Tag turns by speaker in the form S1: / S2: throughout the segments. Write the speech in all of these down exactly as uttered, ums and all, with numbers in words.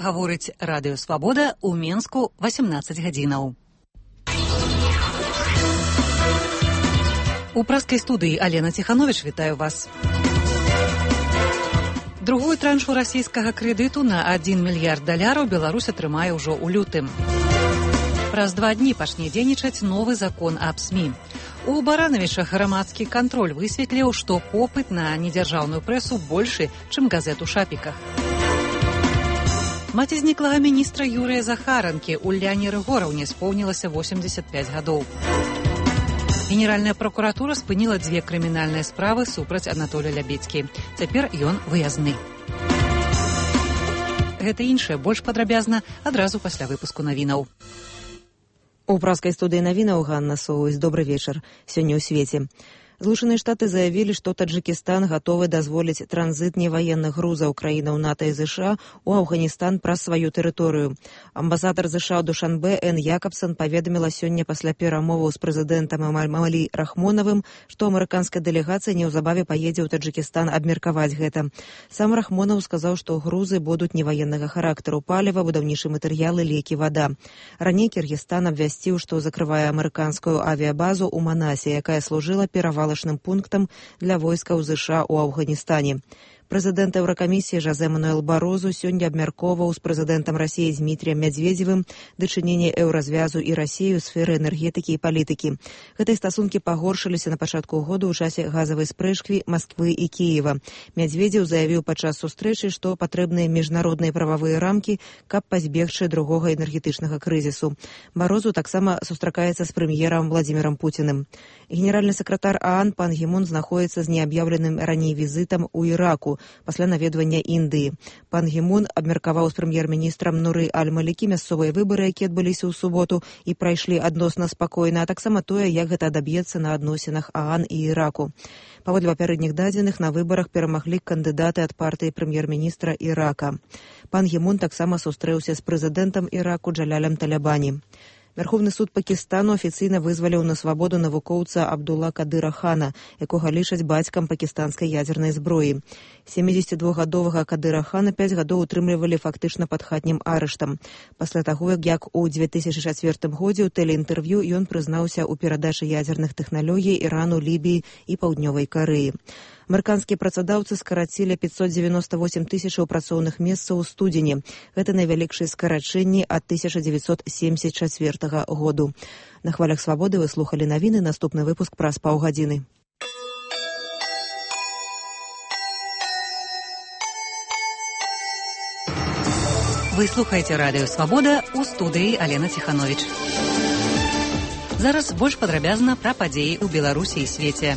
S1: гаворыць Радыё Свабода ў Менску васямнаццаць гадзінаў. У праскай студыі Алена Ціхановіч, вітаю вас. Другую траншу расійскага крэдыту на адзін мільярд даляраў Беларусь атрымае ўжо ў лютым. Праз два дні пачне дзейнічаць новы закон аб СМІ. У Баранавічах грамадскі кантроль высветліў, што попыт на недзяржаўную прэсу большы, чым газет у шапіках. Маці зніклага міністра Юрыя Захаранкі Уляне Рыгораўне споўнілася восемьдесят пять гадоў. Генеральная прокуратура спыніла дзве крымінальныя справы супраць Анатолія Лябедзькі. Цяпер ён выязны. Гэта іншае больш падрабязна адразу пасля выпуску навінаў.
S2: У праскай студыі навінаў Ганна Соўвось. Добры вечар. Сёння ў свеце. Злучаныя Штаты заявілі, што Таджыкістан гатовы дазволіць транзіт неваенных грузаў краінаў НАТО і ЗША ў Афганістан праз сваю тэрыторыю. Амбасадар ЗША ў Душанбе Эн Якабсон паведаміла сёння пасля перамоваў з прэзідэнтам Эмомалі Рахмонавым, што амерыканская дэлегацыя неўзабаве паедзе ў Таджыкістан абмеркаваць гэта. Сам Рахмонаў сказаў, што грузы будуць неваеннага характару: паліва, будаўнічыя матэрыялы, лекі, вада. Раней Кіргізстан абвясціў, што закрывае амерыканскую авіябазу ў Манасе, якая служыла перавалам пунктам для войскаў ЗША ў Афганістане. Прэзідэнт Еўракамісіі Жозе Мануэл Барозу сёння абмяркоўваў з прэзідэнтам Расіі Дзмітрыем Мядзведзевым дачыненне еўразвязу і Расіі ў сферы энергетыкі і палітыкі. Гэтыя стасункі пагоршыліся на пачатку году ў часе газавай спрэчкі Масквы і Кіева. Мядзведзеў заявіў падчас сустрэчы, што патрэбныя міжнародныя прававыя рамкі, каб пазбегчы другога энергетычнага крызісу. Барозу таксама сустракаецца з прэм'ерам Владзімірам Пуціным. Генеральны сакратар ААН Пан Гі Мун знаходіцца з неаб'яўленым раней візітам у Іраку пасля наведвання Індыі. Пан Гі Мун абмеркаваў з прэм'ер-міністрам Нуры Аль-Малікі мясцовыя выбары, якія адбыліся ў суботу і прайшлі адносна спакойна, а таксама тое, як гэта адаб'ецца на адносінах ААН і Іраку. Паводле папярэдніх дадзеных, на выбарах перамаглі кандыдаты ад партыі прэм'ер-міністра Ірака. Пан Гі Мун таксама сустрэўся з прэзідэнтам Іраку Джалялем Талябані. Верховны суд Пакістану афіцыйна вызваліў на свабоду навукоўца Абдула Кадыра Хана, якога лічаць бацькам пакістанскай ядзернай зброі. семидзесятидвухгадовага Кадыра Хана пяць гадоў утрымлівалі фактычна пад хатнім арыштам. Пасля таго, як у две тысячы чацвёртым годзе ў тэлеінтэрв'ю ён прызнаўся ў перадачы ядзерных тэхналогій Ірану, Лібіі і Паўднёвай Карэі. Амерыканскія працадаўцы скарацілі пятьсот девяносто восемь тысячаў працоўных месцаў у студзені. Гэта найвялікшыя скарачэнні ад тысяча дзевяцьсот семьдесят чацвёртага году. На хвалях свабоды вы слухалі навіны, наступны выпуск праз паўгадзіны.
S1: Вы слухаеце Радыё Свабода, у студыі Алена Ціхановіч. Зараз больш падрабязна пра падзеі ў Беларусі і свеце.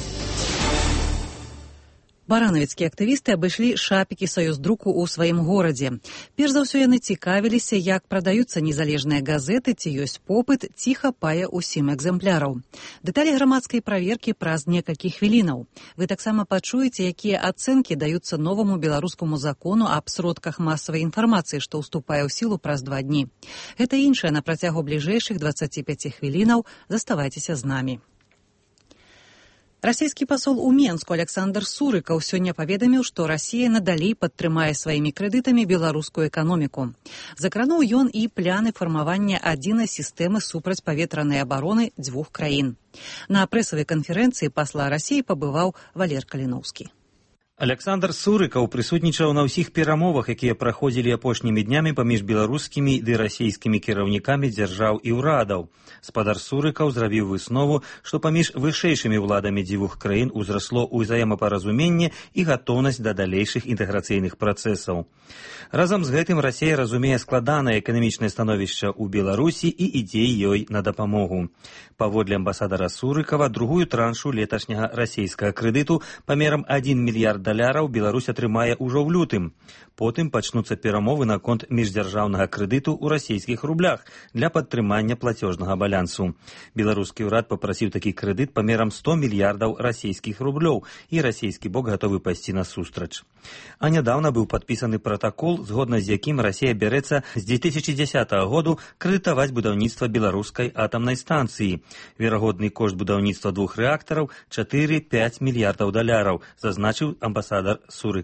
S1: Баранавіцкія актывісты абышлі шапікі Саюздруку ў сваім горадзе. Перш за ўсё яны цікавіліся, як прадаюцца незалежныя газеты, ці ёсць попыт, ці хапае ўсім экзэмпляраў. Дэталі грамадскай праверкі праз некалькі хвілінаў. Вы таксама пачуеце, якія ацэнкі даюцца новаму беларускаму закону аб сродках масавай інфармацыі, што ўступае ў сілу праз два дні. Гэта іншае на працягу бліжэйшых дваццаці пяці хвілінаў. Заставайцеся з намі. Расійскі пасол у Менску Александр Сурыкаў сёння паведаміў, што Расія надалей падтрымае сваімі крэдытамі беларускую эканоміку. Закрануў ён і пляны фармавання адзінай сістэмы супрацьпаветранай абароны дзвюх краін. На прэсавай канферэнцыі пасла Расіі пабываў Валер Каліноўскі.
S3: Александр Сурыкаў прысутнічаў на ўсіх перамовах, якія праходзілі апошнімі днямі паміж беларускімі ды расійскімі кіраўнікамі дзяржаў і ўрадаў. Спадар Сурыкаў зрабіў выснову, што паміж вышэйшымі ўладамі дзвюх краін узрасло ўзаемапаразуменне і гатоўнасць да далейшых інтэграцыйных працэсаў. Разам з гэтым Расія разумее складанае эканамічнае становішча ў Беларусі і ідзе ёй на дапамогу. Паводле амбасадара Сурыкава, другую траншу леташняга расійскага крэдыту памерам адзін мільярд даляраў Беларусь атрымае ўжо ў лютым. Потым пачнуцца перамовы наконт міждзяржаўнага крэдыту ў расійскіх рублях для падтрымання плацёжнага балансу. Беларускі ўрад папрасіў такі крэдыт памерам сто мільярдаў расійскіх рублёў, і расійскі бок гатовы пайсці насустрач. А нядаўна быў падпісаны пратакол, згодна з якім Расія бярэцца з дзве тысячы дзесятага году крэдытаваць будаўніцтва беларускай атамнай станцыі. Верагодны кошт будаўніцтва двух рэактараў чатыры-пяць мільярдаў даляраў, зазначыў амбасадар Сурыкаў.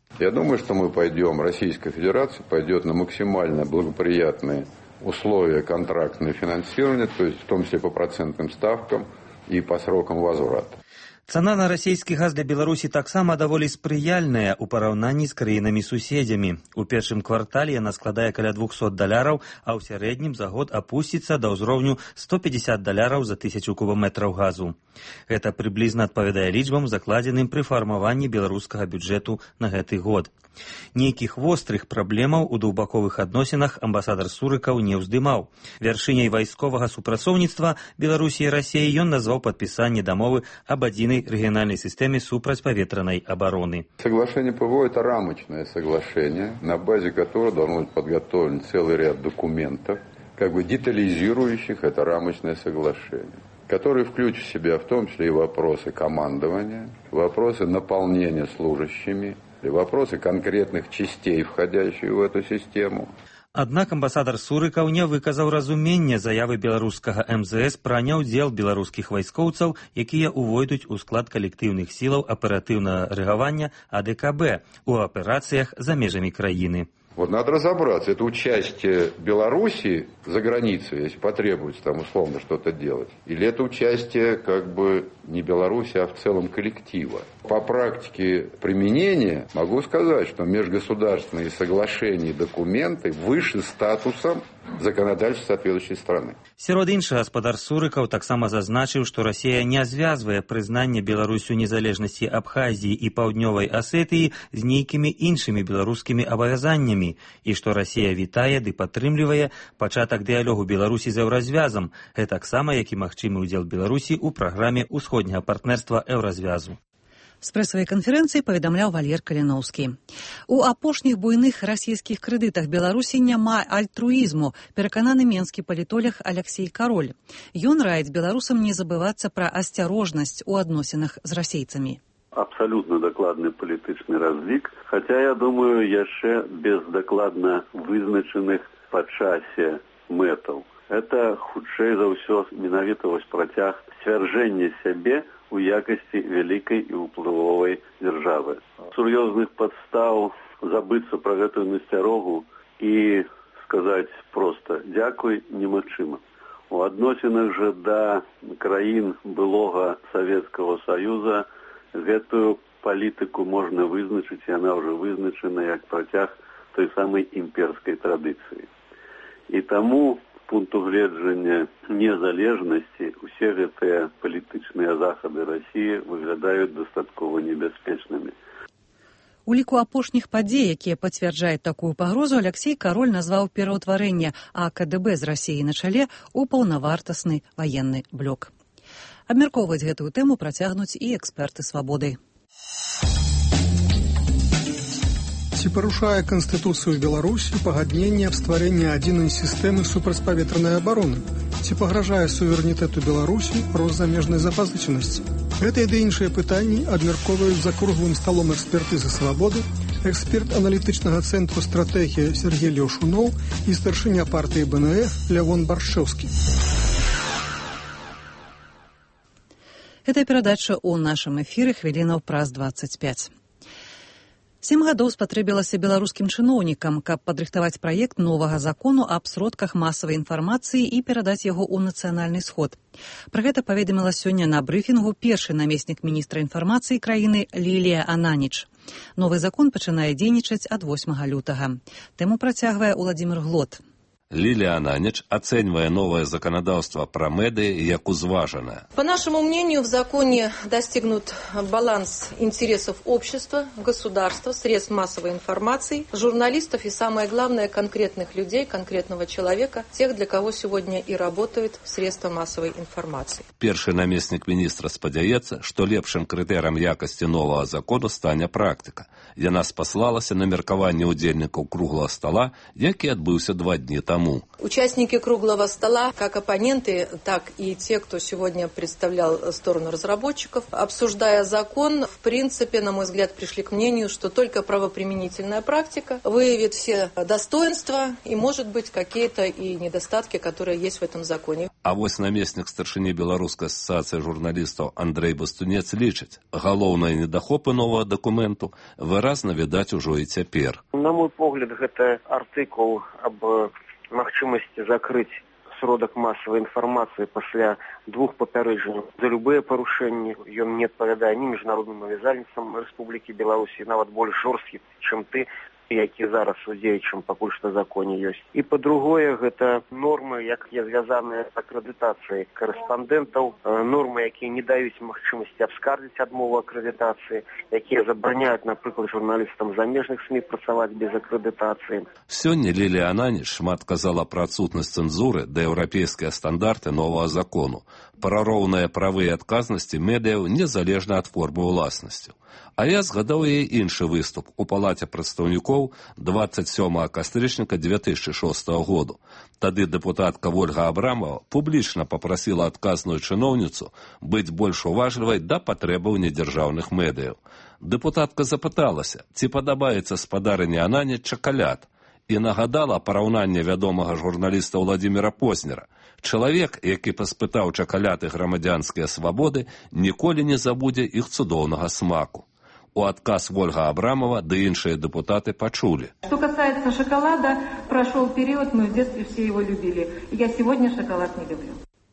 S4: Я думаю, что мы пойдем, Российская Федерация пойдет на максимально благоприятные условия контрактного финансирования, то есть в том числе по процентным ставкам и по срокам возврата.
S3: Цана на расійскі газ для Беларусі таксама даволі спрыяльная ў параўнанні з краінамі-суседзямі. У першым квартале яна складае каля двухсот даляраў, а ў сярэднім за год апусціцца да ўзроўню сто пятьдесят даляраў за тысячу кубаметраў газу. Гэта прыблізна адпавядае лічбам, закладзеным пры фармаванні беларускага бюджэту на гэты год. Нейкіх вострых праблемаў у двухбаковых адносінах амбасадар Сурыкаў не ўздымаў. Вяршыняй вайсковага супрацоўніцтва Беларусі і Расіі ён назваў падпісанне дамовы аб адзінай рэгіянальной системе супрацьпаветранной обороны.
S4: Соглашение ПВО – это рамочное соглашение, на базе которого должен быть подготовлен целый ряд документов, как бы детализирующих это рамочное соглашение, которые включат в себя в том числе и вопросы командования, вопросы наполнения служащими, и вопросы конкретных частей, входящих в эту систему.
S3: Аднак амбасадар Сурыкаў не выказаў разумення заявы беларускага эм зэ эс пра няўдзел беларускіх вайскоўцаў, якія ўвойдуць у склад калектыўных сілаў аператыўнага рэагавання а дэ ка бэ у аперацыях за межамі краіны.
S4: Вот надо разобраться, это участие Беларуси за границей, если потребуется там условно что-то делать, или это участие как бы не Беларуси, а в целом коллектива. По практике применения могу сказать, что межгосударственные соглашения и документы выше статусом законодательства соответствующей страны.
S3: Сярод іншага гаспадар Сурыкаў таксама зазначыў, што Расія не звязвае прызнанне Беларусю незалежнасці Абхазіі і Паўднёвай Асетыі з нейкімі іншымі беларускімі абавязаннямі і што Расія вітае ды падтрымлівае пачатак дыялогу Беларусі з еўразвязам, гэтаксама як і магчымы ўдзел Беларусі ў праграме ўсходняга партнерства еўразвязу.
S1: З прэсавай канферэнцыі паведамляў Валер Каліноўскі. У апошніх буйных расійскіх крэдытах Беларусі няма альтруізму, перакананы менскі палітолог Алексей Кароль. Ён раіць беларусам не забывацца пра асцярожнасць у адносінах з расейцамі.
S5: Абсолютно докладный политичный разлик, хотя, я думаю, яшчэ без докладно вызначеных по часе мэтаў. Это, хутчэй за ўсё, менавіта вось працяг сцвярджэння сябе у якасці вялікай і ўплывовай дзяржавы. Сур'ёзных падстаў забыцца пра гэтую насцярогу і сказаць проста «дзякуй» немагчыма. У адносінах жа да краін былога Савецкага Саюза гэтую палітыку можна вызначыць, яна ўжо вызначана як працяг той самай імперскай традыцыі. І таму пункту гледжання незалежнасці усе гэтыя палітычныя захады Расіі выглядаюць дастаткова небяспечнымі.
S1: У ліку апошніх падзей, якія пацвярджаюць такую пагрозу, Алексей Кароль назваў пераўтварэнне а ка дэ бэ з Расіі на чале ў паўнавартасны ваенны блок. Абмяркоўваць гэтую тэму працягнуць і эксперты «Свабоды».
S6: Ці парушае Канстытуцыю Беларусі пагадненне аб стварэнні адзінай сістэмы супрацьпаветранай абароны? Ці пагражае суверэнітэту Беларусі рост замежнай запазычанасці? Гэтыя ды іншыя пытанні абмяркоўваюць за круглым сталом экспертызы «Свабоды» эксперт аналітычнага цэнтру «Стратэгія» Сергей Леўшуноў і старшыня партыі бэ эн эф Лявон Баршэўскі.
S1: Гэта перадача ў нашым эфіры хвілінаў праз дваццаць пяць. Сем гадоў спатрэбілася беларускім чыноўнікам, каб падрыхтаваць праект новага закону аб сродках масавай інфармацыі і перадаць яго ў нацыянальны сход. Пра гэта паведаміла сёння на брыфінгу першы намеснік міністра інфармацыі краіны Лілія Ананіч. Новы закон пачынае дзейнічаць ад восьмага лютага. Тэму працягвае Уладзімір Глот.
S7: Лилия Ананич оценивая новое законодательство про медиа як узваженное.
S8: По нашему мнению, в законе достигнут баланс интересов общества, государства, средств массовой информации, журналистов и, самое главное, конкретных людей, конкретного человека, тех, для кого сегодня и работают средства массовой информации.
S7: Перший наместник министра спадзяецца, что лепшим критерием якости нового закона стане практика. Яна спаслалася на меркаванне удзельнікаў круглого стола, які адбыўся два дні тому.
S8: Участники круглого стола, как оппоненты, так и те, кто сегодня представлял сторону разработчиков, обсуждая закон, в принципе, на мой взгляд, пришли к мнению, что только правоприменительная практика выявит все достоинства и, может быть, какие-то и недостатки, которые есть в этом законе.
S7: А вось намеснік старшыні Беларускай асацыяцыі журналістаў Андрэй Бастунец лічыць, галоўныя недахопы новага дакументу выразна відаць ужо і цяпер.
S9: На мой погляд, гэта артыкул аб магчымасці закрыць сродак масавай інфармацыі пасля двух папярэджанняў за любыя парушэнні. Ён не адпавядае ні міжнародным абавязальніцтвам Рэспублікі Беларусі, нават больш жорсткі, чым ты, які зараз у дзеючым пакуль што законе ёсць. І па-другое, гэта нормы, якія звязаныя з акрэдытацыяй корэспандэнтаў, нормы, якія не даюць магчымасці абскардзіць адмову акрэдытацыі, якія забараняюць, напрыклад, журналістам замежных СМІ працаваць без акрэдытацыі.
S7: Сёння Лілія Ананіч шмат казала пра адсутнасць цэнзуры да еўрапейскія стандарты новага закону, пра роўныя правы і адказнасці медыяў незалежна ад формы ўласнасці. А я згадаў яе іншы выступ у палаце прадстаўнікоў дваццаць сёмага кастрычніка дзве тысячы шостага году. Тады дэпутатка Вольга Абрамова публічна папрасіла адказную чыноўніцу быць больш уважлівай да патрэбаў недзяржаўных медыяў. Дэпутатка запыталася, ці падабаецца спадарыне Ананіч чакалят, і нагадала параўнанне вядомага журналіста Владзіміра Познера. Чалавек, які паспытаў чакаляты грамадзянскія свабоды, ніколі не забудзе іх цудоўнага смаку. У адказ Вольга Абрамова да іншыя депутаты почули.
S10: Что касается шоколада, прошел период, мы в детстве все его любили. Я сегодня шоколад не люблю.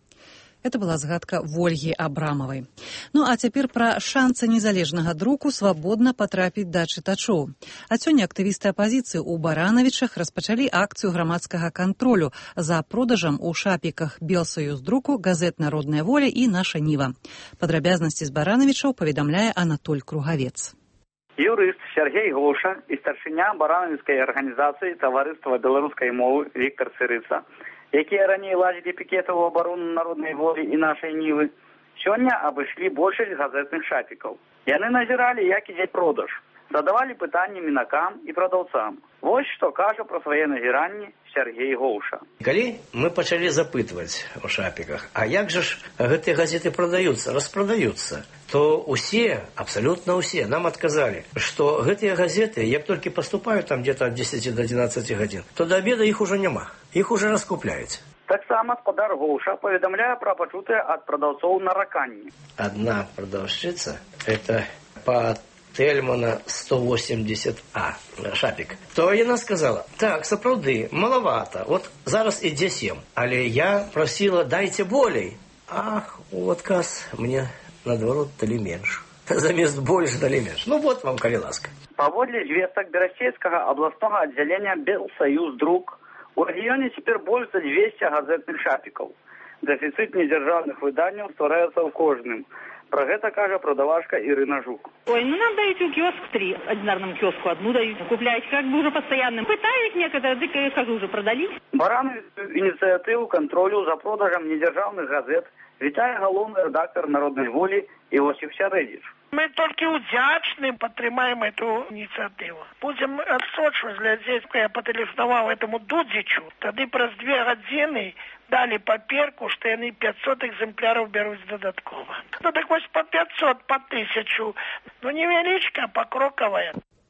S1: Это была згадка Вольгі Абрамавай. Ну а цяпер пра шансы незалежнага друку свабодна патрапіць да чытачоў. А сёння актывісты апазіцыі ў Баранавічах распачалі акцыю грамадскага кантролю за продажам у шапіках Белсаюздруку, газет «Народная воля» і «Наша Ніва». Падрабязнасці з Баранавічаў паведамляе Анатоль Кругавец.
S11: Юрыст Сергей Гоша і старшыня баранавіцкай арганізацыі таварыства беларускай мовы Віктор Цырыца, якія раней ладзілі пікеты ў абарону народнай волі і нашай Нівы, сёння абышлі большасць газетных шапікаў. Яны назіралі, як ідзе продаж, задавалі пытанні мінакам і прадаўцам. Вось што кажа пра свае назіранні Сергей Гоша.
S12: Калі мы пачалі запытваць у шапіках, а як жа ж гэтыя газеты прадаюцца, распрадаюцца, то усе, абсалютна усе, нам адказалі, што гэтыя газеты, як толькі паступаюць там где-то ад дзесяці да адзінаццаці гадзін, то да обеда іх ужо няма, іх уже раскупляюць.
S11: Таксама спадар Гоша паведамляе пра пачутыя ад прадаўцоў нараканні.
S12: Адна прадаўшчыца, это па Тельмана сто восемьдесят А, шапік. То яна сказала, так, сапраўды, малавата, вот зараз ідзе сем, але я просила, дайце болей. Ах, у адказ мне, наадварот, далі менш. Замест больш далі менш. Ну вот вам, калі ласка.
S11: Паводле звестак Берасцейскага абласнога аддзялення Белсаюздрук, у рэгіёне цяпер больш за двесце газетных шапікаў. Дэфіцыт недзяржаўных выданняў ствараецца ў кожным. Про гэта кажа продавашка Ирина Жук.
S13: Ой, ну нам дают киоск три, одинарному киоску одну дают, купляете как бы уже постоянно. Пытают некоторые, так я скажу, уже продали.
S11: Барановіцкую ініцыятыву кантролю за продажам недзяржаўных газет вітае галоўны рэдактор «Народной воли» Иосиф Сярэдзіч.
S14: Мы только удзячны падтрымаем эту инициативу. Будем адсочваць глядзець, я патэлефанаваў этому Дудзічу, тады праз две гадзіны дали паперку, што яны пятьсот экземпляров бяруць дадаткова. Ну так вось по пятьсот, по тысячу. Ну невялічка, покроковая.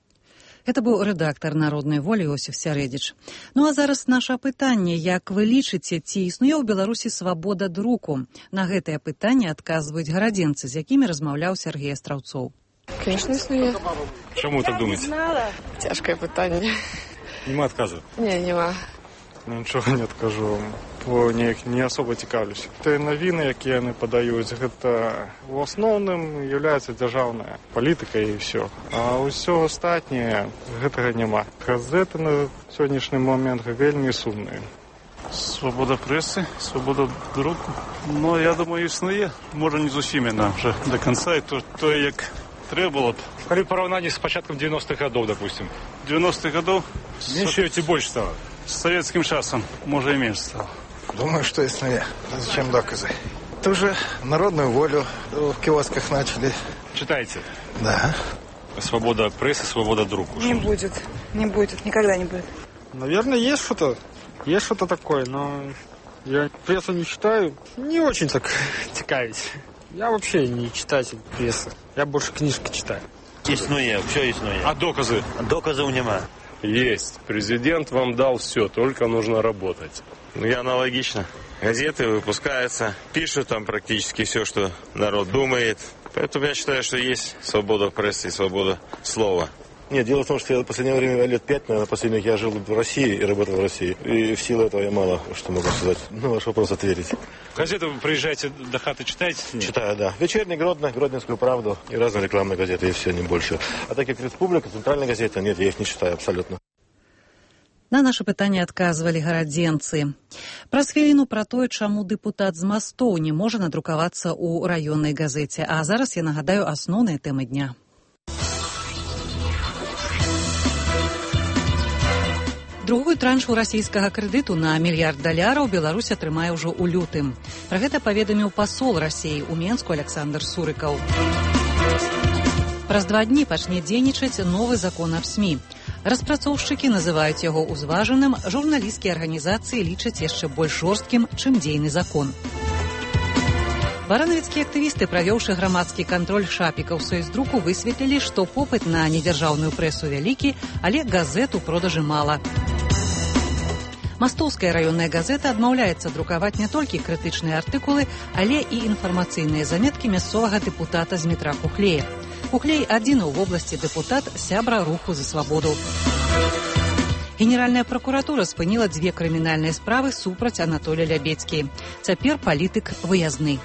S1: Это быў рэдактар «Народнай волі» Іосіф Сярэдзіч. Ну а зараз наша пытанне, як вы лічыце, ці існуе ў Беларусі свабода друку? На гэтае пытанне адказваюць гарадзенцы, з якімі размаўляў Сергей Астраўцоў.
S15: Конечно, існуе.
S16: Чаму так думаеце?
S15: Цяжкае пытанне.
S16: Нема адказу?
S15: Не, нема.
S16: Ну, нічога не адкажу, бо неяк не асоба цікаўлюся. Тыя навіны, якія яны падаюць, гэта ў асноўным з'яўляецца дзяржаўная палітыка і ўсё. А ўсё астатняе гэтага няма. Газеты на сённяшні момент вельмі сумныя. Свабода прэсы, свабода друку. Ну, я думаю, існуе. Можа, не зусім яна вже до конца, і то, то як трэба было б.
S17: Калі параўнанні з пачаткам девяностых гадоў, допустим.
S16: девяностых гадоў?
S17: Меньше ці больш стало?
S16: С советским часом, может, и меньше стало.
S18: Думаю, что иснуе. Зачем доказы? Тоже народную волю в киосках начали.
S17: Читаете?
S18: Да.
S17: Свобода прессы, свобода друку.
S15: Не будет. Не будет. Никогда не будет.
S16: Наверное, есть что-то Есть что-то такое, но я прессу не читаю. Не очень так цікавить. Я вообще не читатель прессы. Я больше книжки читаю.
S19: Існує, все існує.
S17: А доказы?
S19: Доказів нема.
S20: Есть. Президент вам дал все, только нужно работать.
S19: Ну, и аналогично. Газеты выпускаются, пишут там практически все, что народ думает. Поэтому я считаю, что есть свобода прессы и свобода слова.
S21: Нет, дело в том, что я в последнее время, лет пять, наверное, последних я жил в России и работал в России. И в силу этого я мало что могу сказать. На ваш вопрос ответить.
S17: Газеты вы приезжаете до хаты, читаете?
S21: Читаю, да. Вечерний Гродно, Гродненскую правду и разные рекламные газеты, и все, не больше. А так как Республика, центральная газета, нет, я их не читаю абсолютно.
S1: На наше пытанне адказвалі гарадзенцы. Праз хвіліну пра тое, чаму дэпутат з Мастоў не можа надрукавацца ў раённай газеце. А зараз я нагадаю асноўныя тэмы дня. Другую траншу расійскага крэдыту на мільярд даляраў Беларусь атрымае ўжо ў лютым. Пра гэта паведаміў пасол Расіі ў Менску Александр Сурыкаў. Праз два дні пачне дзейнічаць новы закон аб СМІ. Распрацоўшчыкі называюць яго ўзважаным, журналісцкія арганізацыі лічаць яшчэ больш жорсткім, чым дзейны закон. Баранавіцкія актывісты, правёўшы грамадскі кантроль шапікаў саюздруку, высветлілі, што попыт на недзяржаўную прэсу вялікі, але газет у продажы мала. Мастоўская раённая газета адмаўляецца друкаваць не толькі крытычныя артыкулы, але і інфармацыйныя заметкі мясцовага дэпутата з метра Кухлея. Кухлей адзіны ў вобласці дэпутат, сябра руху за свабоду. Генеральная пракуратура спыніла дзве крымінальныя справы супраць Анатолія Лябедзькі. Цяпер палітык выязны.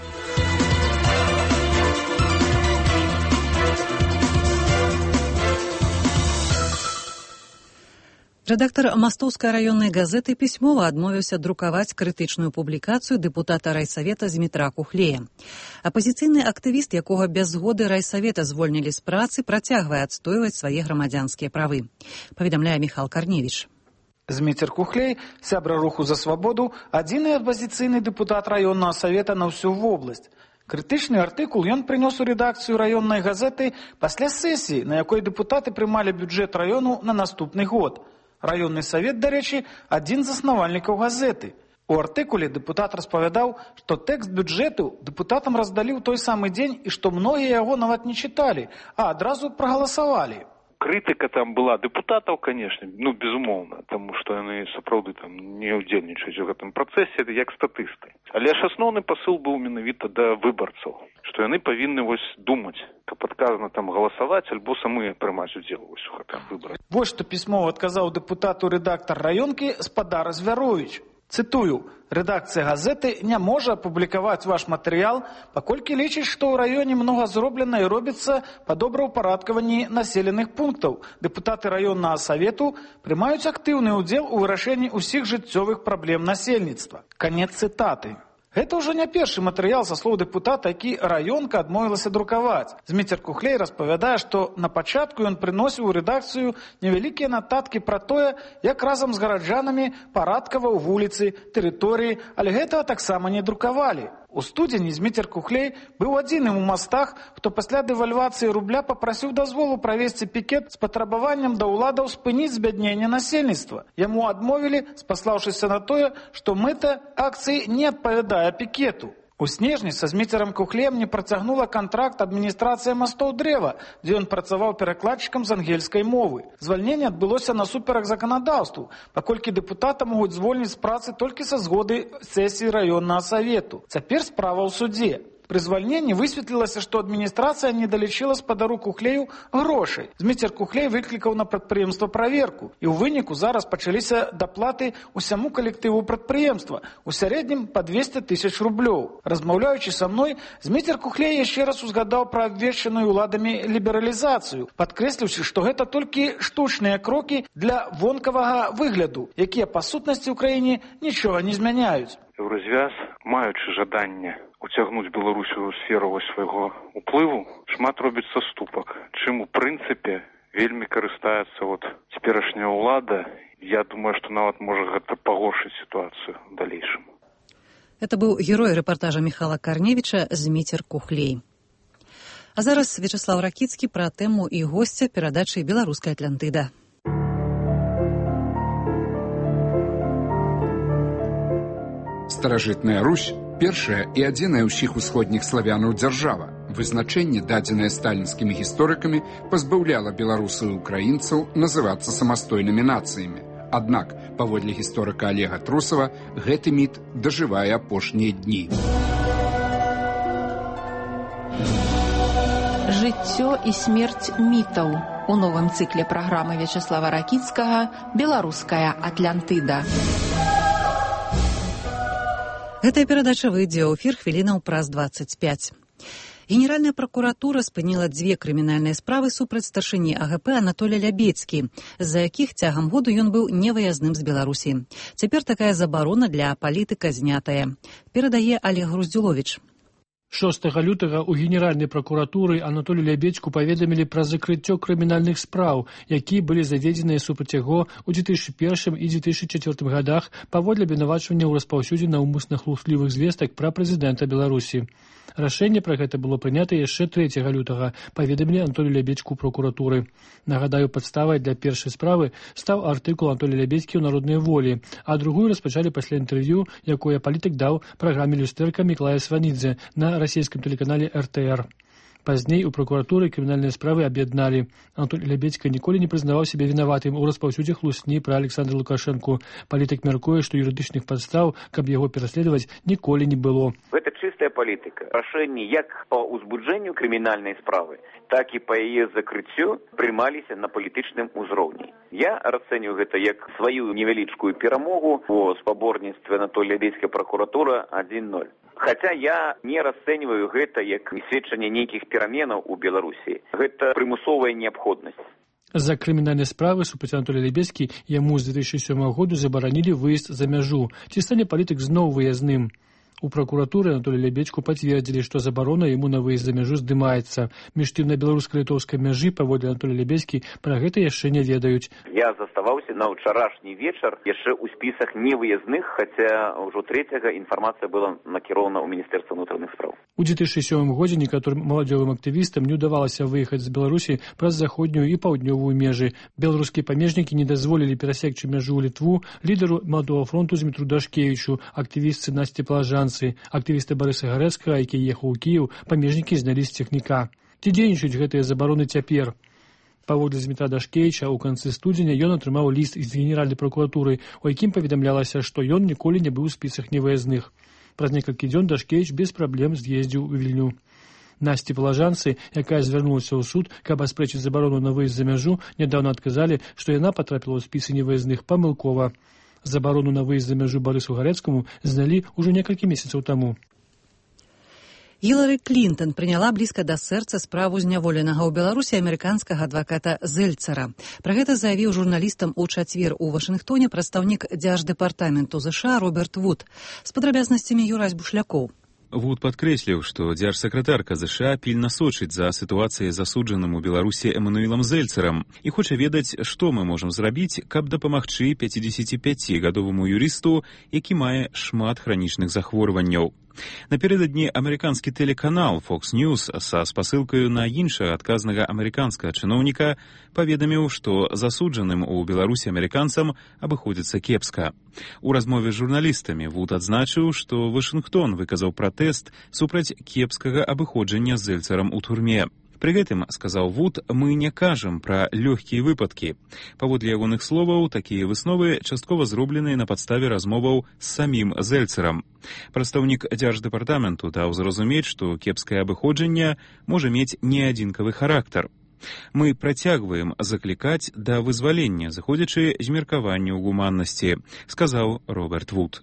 S1: Рэдактар Мастоўскай раённай газеты пісьмова адмовіўся друкаваць крытычную публікацыю дэпутата райсавета з метра Кухлея. Апазіцыйны актывіст, якога без згоды райсавета звольнілі з працы, працягвае адстойваць свае грамадзянскія правы. Паведамляе Міхал Карневіч.
S22: Зміцер Кухлей, сябра руху за свабоду, адзіны апазіцыйны дэпутат раённага савета на ўсю вобласць. Крытычны артыкул ён прынёс у рэдакцыю раённай газеты пасля сесіі, на якой дэпутаты прымалі бюджэт раёну на наступны год. Раённы савет, дарэчы, адзін з заснавальнікаў газеты. У артыкуле дэпутат распавядаў, што тэкст бюджэту дэпутатам раздалі ў той самы дзень і што многія яго нават не чыталі, а адразу прагаласавалі.
S23: Крытыка там была дэпутатаў, конечно, ну, безумоўна, таму што яны сапраўды там не ўдзельнічаюць у гэтым працэсе, як статысты. Але ж асноўны пасыл быў менавіта да выбарцаў, што яны павінны вось думаць, каб адказна там галасаваць, альбо самі прымаць удзел вось у гэтым выбары.
S22: Вось што пісьмова адказаў дэпутату рэдактар раёнкі Спадар Звяровіч. Цытую, рэдакцыя газеты не можа апублікаваць ваш матэрыял, паколькі лічыць, што ў раёне многа зроблена і робіцца па добраўпарадкаванні населеных пунктаў. Дэпутаты раённага савету прымаюць актыўны ўдзел у вырашэнні ўсіх жыццёвых праблем насельніцтва. Канец цытаты. Гэта ўжо не першы матэрыял са слоў дэпутата, які раёнка адмовілася друкаваць. Зміцер Кухлей распавядае, што на пачатку ён прыносіў у рэдакцыю невялікія нататкі пра тое, як разам з гараджанамі парадкаваў вуліцы, тэрыторыі, але гэтага таксама не друкавалі. У студзені Зміцер Кухлей быў адзіным у мастах, хто пасля дэвальвацыі рубля папрасіў дазволу правесці пікет з патрабаваннем да ўладаў спыніць збядненне насельніцтва. Яму адмовілі, спаслаўшыся на тое, што мэта акцыі не адпавядае пікету. У снежні са Зміцерам Кухлеем не працягнула кантракт адміністрацыя Мастоў дрэва, дзе ён працаваў перакладчыкам з ангельскай мовы. Звальненне адбылося насуперак заканадаўству, паколькі дэпутата могуць звольніць з працы толькі са згоды сесіі раённага савету. Цяпер справа ў судзе. Пры звальненні высветлілася, што адміністрацыя не далічыла спадару Кухлею грошай. Зміцер Кухлей выклікаў на прадпрыемства праверку, і ў выніку зараз пачаліся даплаты ўсяму калектыву прадпрыемства, у сярэднім па двесце тысяч рублёў. Размаўляючы са мной, Зміцер Кухлей яшчэ раз узгадаў пра абвешчаную ўладамі лібералізацыю, падкрэсліўшы, што гэта толькі штучныя крокі для вонкавага выгляду, якія па сутнасці ў краіне нічога не змяняюць.
S23: Еўразвяз, маючы жаданне уцягнуць Беларусь у сферу свайго уплыву, шмат робіць саступак, чым у прынцыпе вельмі карыстаецца вот цяперашняя ўлада. Я думаю, што нават можа гэта пагоршыць сітуацыю ў далейшым.
S1: Это быў герой рэпартажа Міхала Карневіча Зміцер Кухлей. А зараз Вячеслав Ракіцкі пра тэму і госця перадачы «Беларуская Атлантыда».
S2: Старажытная Русь – першая і адзіная ўсіх усходніх славянаў дзяржава. Вызначэнне, дадзенае сталінскімі гісторыкамі, пазбаўляла беларусаў і украінцаў называцца самастойнымі нацыямі. Аднак, паводле гісторыка Олега Трусава, гэты міт дажывае апошнія дні.
S3: Жыццё і смерць мітаў. У новым цыкле праграмы Вячаслава Ракіцкага «Беларуская Атлантыда».
S1: Гэтая перадача выйдзе ў эфір хвілінаў праз дваццаць пяць. Генеральная прокуратура спыніла дзве крымінальныя справы супраць старшыні А Г П Анатолія Лябецкі, з-за якіх цягам году ён быў невыязным з Беларусі. Цяпер такая забарона для палітыка знятая. Перадае Олег Груздзюловіч.
S4: шостага лютага ў Генеральнай пракуратуры Анатолію Лябецку паведамілі пра закрыццё крымінальных спраў, якія былі заведзеныя супраць яго ў дзве тысячы першым і дзве тысячы чацвёртым годах паводле абвінавачвання ў распаўсюдзе наўмысных глуслівых звестак пра прэзідэнта Беларусі. Рашэнне пра гэта было прынята яшчэ трэцяга лютага, паведамілі Анатолію Лябецку прокуратуры. Нагадаю, падставай для першай справы стаў артыкул Анатолія Лябецкі ў «Народнай волі», а другую распачалі пасля інтэрв'ю, якое палітык даў праграме «Люстэрка» Міклая Сванідзе на расійскім тэлеканале Р Т Р. Пазней у прокуратуры крымінальныя справы аб'ядналі. Анатолій Лябецька ніколі не прызнаваў сябе вінаватым у распаўсюдзе хлусні пра Александра Лукашэнку. Палітык мяркуе, што юрыдычных падстаў, каб яго пераследаваць, ніколі не было.
S24: Гэта чыстая палітыка. Рашэнні як па ўзбуджэнню крымінальнай справы, так і па яе закрыццю прымаліся на палітычным узроўні. Я расцэньваю гэта як сваю невялічкую перамогу у спаборніцтве Анатолія Лябецкай прокуратура адзін ноль. Хаця я не расцэньваю гэта як сведчанне нейкіх пераменаў у Беларусі. Гэта прымусовая неабходнасць.
S4: За крымінальнай справы супраць Анатолія Лябецкі яму з дзве тысячы сёмага году забаранілі выезд за мяжу. Ці стане палітык зноў выязным? У прокуратуры Анатолію Лябецку пацвердзілі, што забарона яму на выезд за мяжу здымаецца. Між тым, на беларуска-літоўскай мяжы паводле Анатолія Лябецкі пра гэта яшчэ не ведаюць.
S24: Я заставаўся на ўчарашні вечар яшчэ ў спісах невыязных, хаця ўжо трэцяга інфармацыя была накірована ў Міністэрства ўнутраных спраў.
S4: У дзве тысячы сёмым годзе некаторым маладзёвым актывістам не ўдавалася выехаць з Беларусі праз заходнюю і паўднёвую межы. Беларускія памежнікі не дазволілі перасекчы мяжу ў Літву лідару Маладога фронту Змітру Дашкевічу, актывістцы Насці Палажанцы, актывісты Барыса Гарэцкага, які ехаў у Кіеў, памежнікі знялі з цягніка. Ці дзейнічаюць гэтыя забароны цяпер? Паводле Змітра Дашкевіча, у канцы студзеня ён атрымаў ліст з Генеральнай прокуратуры, у якім паведамлялася, што ён ніколі не быў у спісах невыязных. Праз некалькі дзён Дашкевіч без праблем з'ездзіў у Вільню. Насці Палажанцы, якая звярнулася ў суд, каб аспрэчыць забарону на выезд за мяжу, нядаўна адказалі, што яна патрапіла ў спісы невыязных памылкова. Забарону на выезд за мяжу Барысу Гарэцкаму знялі ўжо некалькі месяцаў таму.
S1: Гілары Клінтон прыняла блізка да сэрца справу зняволенага ў Беларусі амерыканскага адваката Зельцера. Пра гэта заявіў журналістам у чацвер у Вашынгтоне прадстаўнік дзярждэпартаменту ЗША Роберт Вуд. З падрабязнасцямі Юрась Бушлякоў.
S25: Вуд падкрэсліў, што дзяржсакратарка ЗША пільна сочыць за сітуацыяй засуджаным у Беларусі Эмануілам Зельцерам і хоча ведаць, што мы можам зрабіць, каб дапамагчы пяцідзесяціпяцігадоваму юрысту, які мае шмат хранічных захворванняў. Напярэдадні амерыканскі тэлеканал Fox News са спасылкаю на іншага адказнага амерыканскага чыноўніка паведаміў, што засуджаным у Беларусі амерыканцам абыходзіцца кепска. У размове з журналістамі Вуд адзначыў, што Вашынгтон выказаў пратэст супраць кепскага абыходжання з Зельцерам у турме. Пры гэтым, сказаў Вуд, мы не кажам пра лёгкія выпадкі. Паводле ягоных словаў, такія высновы часткова зробленыя на падставе размоваў з самім Зельцерам. Прадстаўнік дзярждэпартаменту даў зразумець, што кепскае абыходжанне можа мець неадзінкавы характар. Мы працягваем заклікаць да вызвалення, заходзячы з меркаванняў гуманнасці, сказаў Роберт Вуд.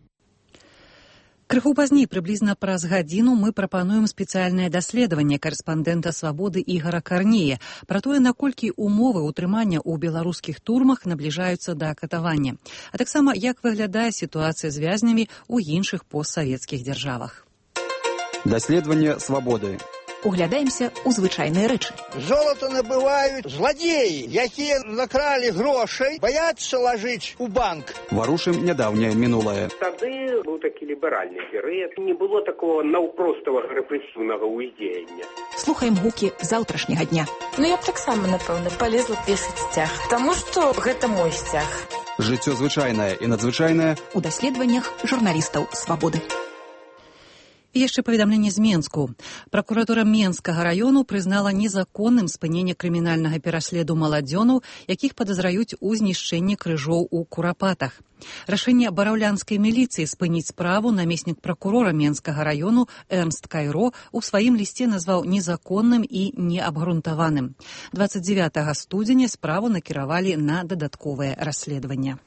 S1: Крыху пазней, прыблізна праз гадзіну, мы прапануем спецыяльнае даследаванне карэспандэнта «Свабоды» Ігара Карнея пра тое, наколькі умовы ўтрымання ў беларускіх турмах набліжаюцца да катавання, а таксама як выглядае сітуацыя з вязнямі ў іншых постсавецкіх дзяржавах.
S26: Даследаванне «Свабоды».
S3: Углядаемся ў звычайныя рэчы.
S27: Золото набываюць зладзеі, якія накралі грошай, баяцца лажыць у банк.
S26: Варушым нядаўняе мінулае.
S28: Тады быў такі ліберальны перыяд. Не было такого наўпроставага рэпрэсіўнага ўздзеяння.
S3: Слухаем гукі заўтрашняга дня.
S29: Ну я б таксама, напэўна, палезла пешаць сцяг, таму што гэта мой сцяг.
S26: Жыццё звычайнае і надзвычайнае
S5: у даследаваннях журналістаў «Свабоды».
S1: І яшчэ паведамленне з Менску. Пракуратура Менскага раёну прызнала незаконным спыненне крымінальнага пераследу маладзёнаў, якіх падазраюць у знішчэнні крыжоў у Курапатах. Рашэнне бараўлянскай міліцыі спыніць справу намеснік пракурора Менскага раёну Эрнст Кайро у сваім лісце назваў незаконным і неабгрунтаваным. дваццаць дзевятага студзеня справу накіравалі на дадатковае расследаванне.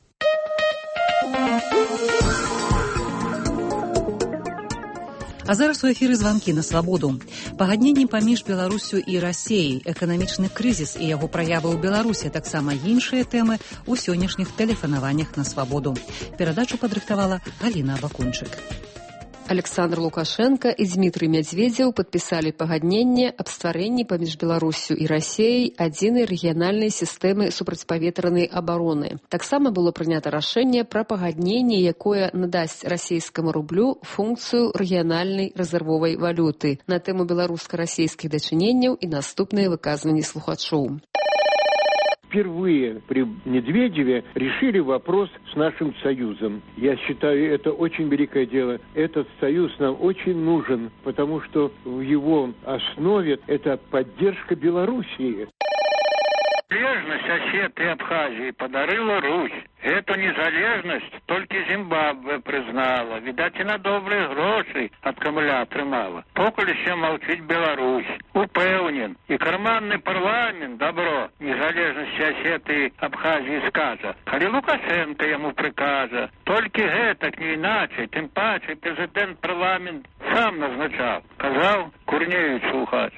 S1: А зараз у эфіры званкі на свабоду. Пагадненні паміж Беларусю і Расеяй, эканамічны крызіс і яго праявы ў Беларусі, таксама іншыя тэмы ў сённяшніх тэлефанаваннях на свабоду. Перадачу падрыхтавала Галіна Абакунчык.
S6: Александр Лукашенко і Дмітрый Мядзведзеў падпісалі пагадненне аб стварэнні паміж Беларуссю і Расеяй адзінай рэгіянальнай сістэмы супрацьпаветранай абароны. Таксама было прынята рашэнне пра пагадненне, якое надасць расейскаму рублю функцыю рэгіянальнай рэзервовай валюты на тэму беларуска-расейскіх дачыненняў і наступныя выказванні слухачоў.
S7: Впервые при Медведеве решили вопрос с нашим союзом. Я считаю, это очень великое дело. Этот союз нам очень нужен, потому что в его основе это поддержка Белоруссии.
S8: Незалежность Осетии и Абхазии подарила Русь. Эту незалежность только Зимбабве признала. Видать, и на добрые гроши от Кремля отримала. Покуль еще молчит Беларусь. Упевнен. И карманный парламент добро незалежности Осетии и Абхазии скажа. Коли Лукашенко ему прикажа. Только это не иначе. Тем паче президент парламент сам назначал. Казал Курневич слухач.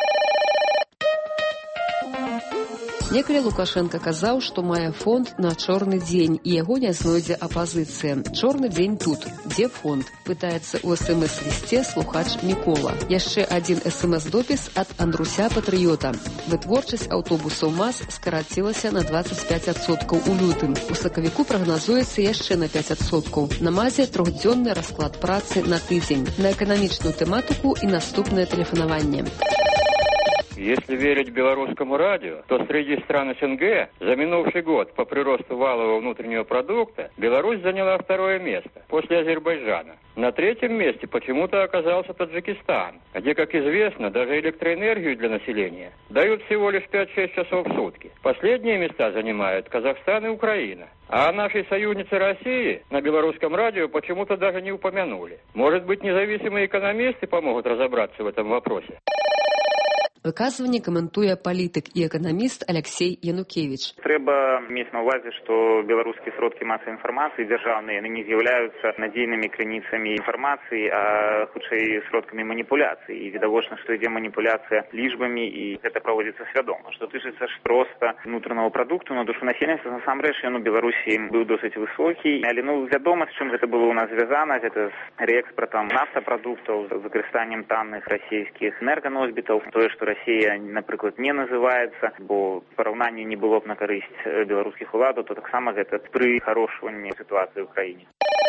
S6: Некалі Лукашенко казаў, што мае фонд на чорны дзень, і яго не знойдзе апазіцыя. Чорны дзень тут. Дзе фонд? Пытаецца ў эс эм эс-лісце слухач Мікола. Яшчэ адзін эс эм эс-допіс ад Андруся Патрыёта. Вытворчасць аўтобусаў МАЗ скарацілася на дваццаць пяць адсоткаў у лютым. У сакавіку прагназуецца яшчэ на пяць адсоткаў. На МАЗе трохдзённы расклад працы на тыдзень. На эканамічную тэматыку і наступнае тэлефанаванне.
S9: Если верить белорусскому радио, то среди стран СНГ за минувший год по приросту валового внутреннего продукта Беларусь заняла второе место, после Азербайджана. На третьем месте почему-то оказался Таджикистан, где, как известно, даже электроэнергию для населения дают всего лишь пять-шесть часов в сутки. Последние места занимают Казахстан и Украина. А о нашей союзнице России на белорусском радио почему-то даже не упомянули. Может быть, независимые экономисты помогут разобраться в этом вопросе?
S6: Выказванне каментуе палітык і эканаміст Алексей Янукевич.
S24: Трэба мець на ўвазе, што беларускія сродкі масавай інфармацыі дзяржаўныя яны не з'яўляюцца надзейнымі крыніцамі інфармацыі, а хутчэй сродкамі маніпуляцыі. І відавочна, што ідзе маніпуляцыя лічбамі, і гэта праводзіцца свядома. Што тычыцца ж проста унутранага прадукту на душу насельніцтва, насамрэч ён у Беларусі быў досыць высокі, але ну вядома, з чым гэта было ў нас звязана, гэта з рээкспартам нафтапрадуктаў, з выкарыстаннем танных расійскіх энерганосьбітаў, тое, што Россия, например, не называется, бо параўнанне не было б на карысць беларускіх уладаў, то таксама гэта пры харошванні сітуацыі ў краіне.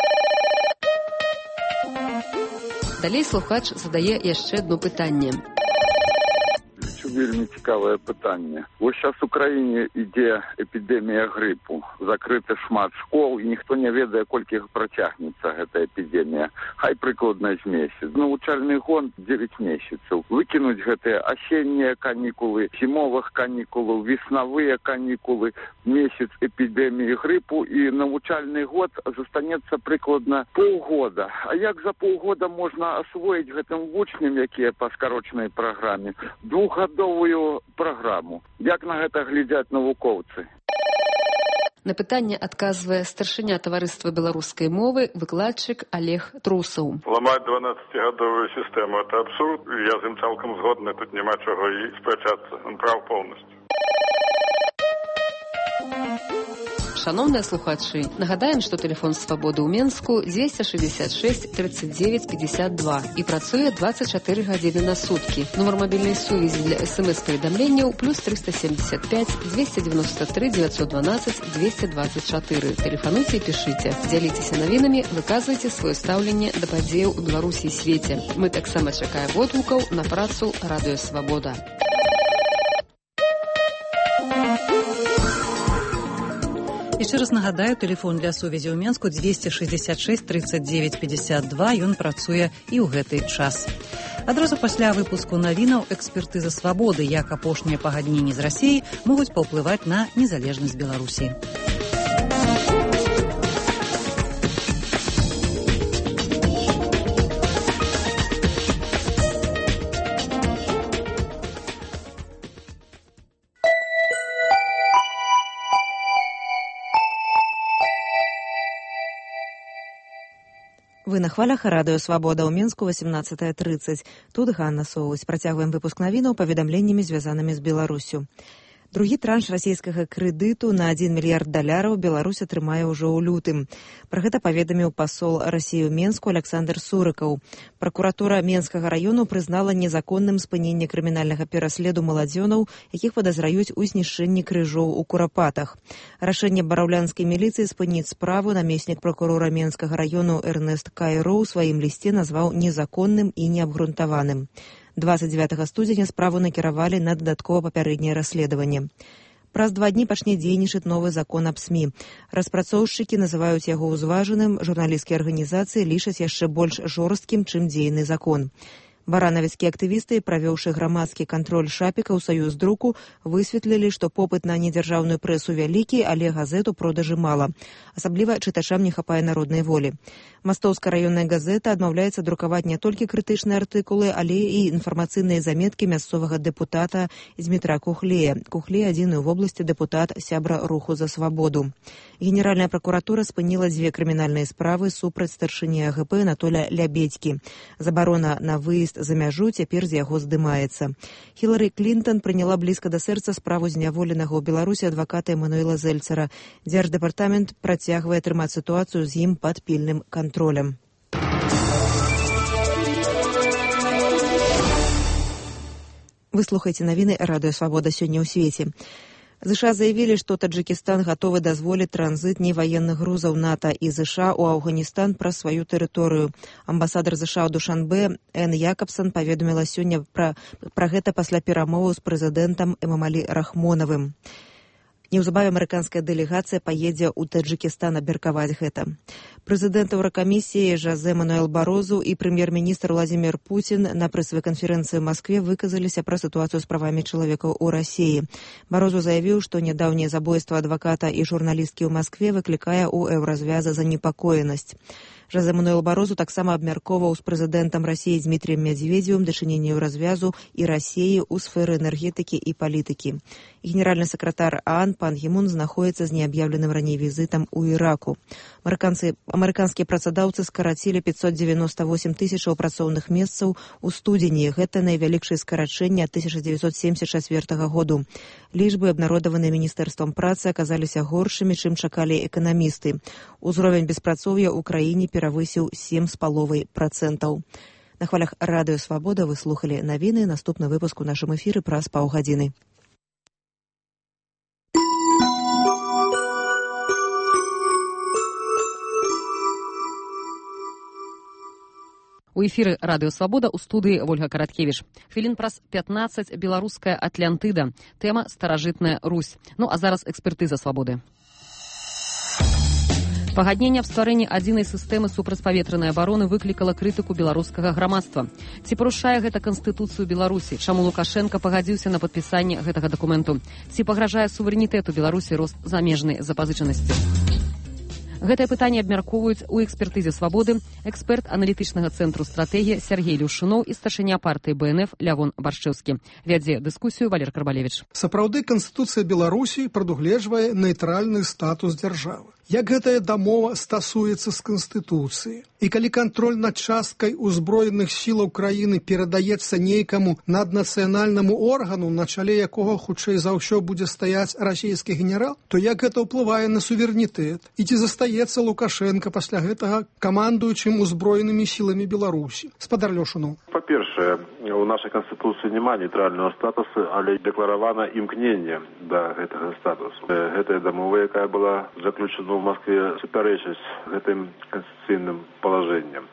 S6: Далей слухач задае яшчэ одно пытанне.
S10: Вельмі цікавае пытанне. Вось зараз у краіне ідзе эпідэмія грыпу. Закрыты шмат школ, і ніхто не ведае, колькі працягнецца гэта эпідэмія. Хай прыкладна з месяц. Навучальны год дзевяць месяцаў. Выкінуць гэтыя асеннія канікулы, зімовых канікулаў, веснавыя канікулы, месяц эпідэміі грыпу, і навучальны год застанецца прыкладна паўгода. А як за паўгода можна асвоіць гэтым вучням, якія па скарочанай праграме? Двухгадовую праграму. Як на гэта глядзяць навукоўцы?
S6: На пытанне адказвае старшыня таварыства беларускай мовы, выкладчык Олег Трусаў.
S12: Ламаць дванаццацігадовую сістэму – это абсурд. Я з ім цалкам згодны, тут няма чаго і спрачацца. Он прав поўнасцю.
S6: Шановныя слухачы, нагадаем, што тэлефон свабоды ў Менску дзвесце шэсцьдзесят шэсць тридцать девять пятьдесят два і працуе двадцать чатыры гадзіны на суткі. Нумар мабільнай сувязі для эс эм эс-паведамленняў плюс триста семьдесят пять двести девяносто три девятьсот двенадцать двести двадцать четыре. Тэлефануйце і пішыце. Дзяліцеся навінамі, выказвайце сваё стаўленне да падзеяў у Беларусі і свеце. Мы таксама чакаем водгукаў на працу Радыё Свабода.
S1: Яшчэ раз нагадаю, тэлефон для сувязі ў Менску двести шестьдесят шесть тридцать девять пятьдесят два. Ён працуе і ў гэты час. Адразу пасля выпуску навінаў экспертыза свабоды, як апошнія пагадненні з Расіяй могуць паўплываць на незалежнасць Беларусі.
S11: Вы на хвалях радыё «Свабода» ў Мінску восемнадцатая тридцать. Тут Ганна Соўваць. Працягваем выпуск навінаў паведамленнямі, звязанымі з Беларуссю. Другі транш расійскага крэдыту на адзін мільярд даляраў Беларусь атрымае ўжо ў лютым. Пра гэта паведаміў пасол Расіі ў Менску Александр Сурыкаў. Пракуратура Менскага раёну прызнала незаконным спыненне крымінальнага пераследу маладзёнаў, якіх падазраюць у знішчэнні крыжоў у Курапатах. Рашэнне бараўлянскай міліцыі спыніць справу намеснік пракурора Менскага раёну Эрнест Кайро ў сваім лісце назваў незаконным і неабгрунтаваным. двадцать девятого студзеня справу накіравалі на дадаткова папярэдняе расследаванне. Праз два дні пачне дзейнічаць новы закон аб СМІ. Распрацоўшчыкі называюць яго ўзважаным, журналісцкія арганізацыі лічаць яшчэ больш жорсткім, чым дзейны закон. Баранавіцкія актывісты, правёўшы грамадскі кантроль шапіка ў саюз друку, высветлілі, што попыт на недзяржаўную прэсу вялікі, але газету продажы мала. Асабліва чытачам не хапае народнай волі. Мастоўская раённая газета адмаўляецца друкаваць не толькі крытычныя артыкулы, але і інфармацыйныя заметкі мясцовага дэпутата Змітра Кухлея. Кухлей адзіны ў вобласці дэпутат сябра руху за свабоду. Генеральная пракуратура спыніла дзве крымінальныя справы супраць старшыні АГП Анатоля Лябедзькі. Забарона на выезд за мяжу цяпер з яго здымаецца. Хілары Клінтон прыняла блізка да сэрца справу зняволенага ў Беларусі адваката Эмануэла Зельцера. Дзярждэпартамент працягвае трымаць сітуацыю з ім пад пільным кантролем. Вы слухаеце навіны радыё «Свабода» сёння ў свеце. ЗША заявілі, што Таджикистан гатовы дазволіць транзіт неваенных грузаў НАТО і ЗША ў Афганістан праз сваю тэрыторыю. Амбасадар ЗША ў Душанбе Эн Якабсон паведаміла сёння пра, пра гэта пасля перамоваў з прэзідэнтам Эмамалі Рахмонавым. Неўзабаве амерыканская дэлегацыя паедзе ў Таджикистан абмеркаваць гэта. Прэзідэнт Еўракамісіі Жозе Мануэл Барозу і прэм'ер-міністр Владзімір Пуцін на прэсавай канферэнцыі ў Маскве выказаліся пра сітуацыю з правамі чалавека ў Расіі. Барозу заявіў, што нядаўняе забойства адваката і журналісткі ў Маскве выклікае ў еўразвяза занепакоенасць. Жозе Мануэл Барозу таксама абмяркоўваў з прэзідэнтам Расіі Дмітрыем Медведзевым дачыненне еўразвязу і Расіі ў сферы энергетыкі і палітыкі. Генеральны сакратар ААН пан Гімун знаходзіцца з неаб'яўленым раней візітам у Іраку. Амерыканцы, амерыканскія працадаўцы скарацілі пятьсот девяносто восемь тысячаў працоўных месцаў у студзені. Гэта найвялікшае скарачэнне ад тысяча девятьсот семьдесят четвёртого году. Лічбы, абнародаваныя міністэрствам працы, аказаліся горшымі, чым чакалі эканамісты. Узровень беспрацоўя ў краіне перавысіў сем з паловай працэнтаў. На хвалях радыё «Свабода» вы слухалі навіны. Наступны выпуск у нашым эфіры праз паўгадзіны.
S6: У эфіры радыё «Свабода» у студыі Вольга Караткевіч. Хвілін праз пятнаццаць беларуская Атлантыда. Тэма «Старажытная Русь». Ну, а зараз экспертыза «Свабоды». Пагадненне аб стварэнні адзінай сістэмы супрацьпаветранай абароны выклікала крытыку беларускага грамадства. Ці парушае гэта Канстытуцыю Беларусі? Чаму Лукашенка пагадзіўся на падпісанне гэтага дакументу? Ці пагражае суверэнітэту Беларусі рост замежнай запазычанасці? Гэтае пытанне абмяркоўваюць у экспертызе «Свабоды» эксперт аналітычнага цэнтру стратэгія Сергей Люшунов і старшыня партыі Бэ Эн Эф Лявон Баршчэўскі. Вядзе дыскусію Валер Карбалевіч.
S13: Сапраўды Канстытуцыя Беларусі прадугледжвае нейтральны статус дзяржавы. Як гэтая дамова стасуецца з Канстытуцыі? І калі кантроль над часткай узброеных сілаў краіны перадаецца нейкаму наднацыянальнаму органу, на чале якога хутчэй за ўсё будзе стаяць расійскі генерал, то як гэта ўплывае на суверэнітэт? І ці застаецца Лукашенка пасля гэтага камандуючым узброенымі сіламі Беларусі? Спадар Лёшунов.
S14: Па-першае, у нашай Канстытуцыі няма нейтральнага статусу, але дэкларавана імкненне да гэтага статусу. Гэтая дамова, якая была заключена в Москве, супярэчыць гэтым канстытуцыйным палажэнням.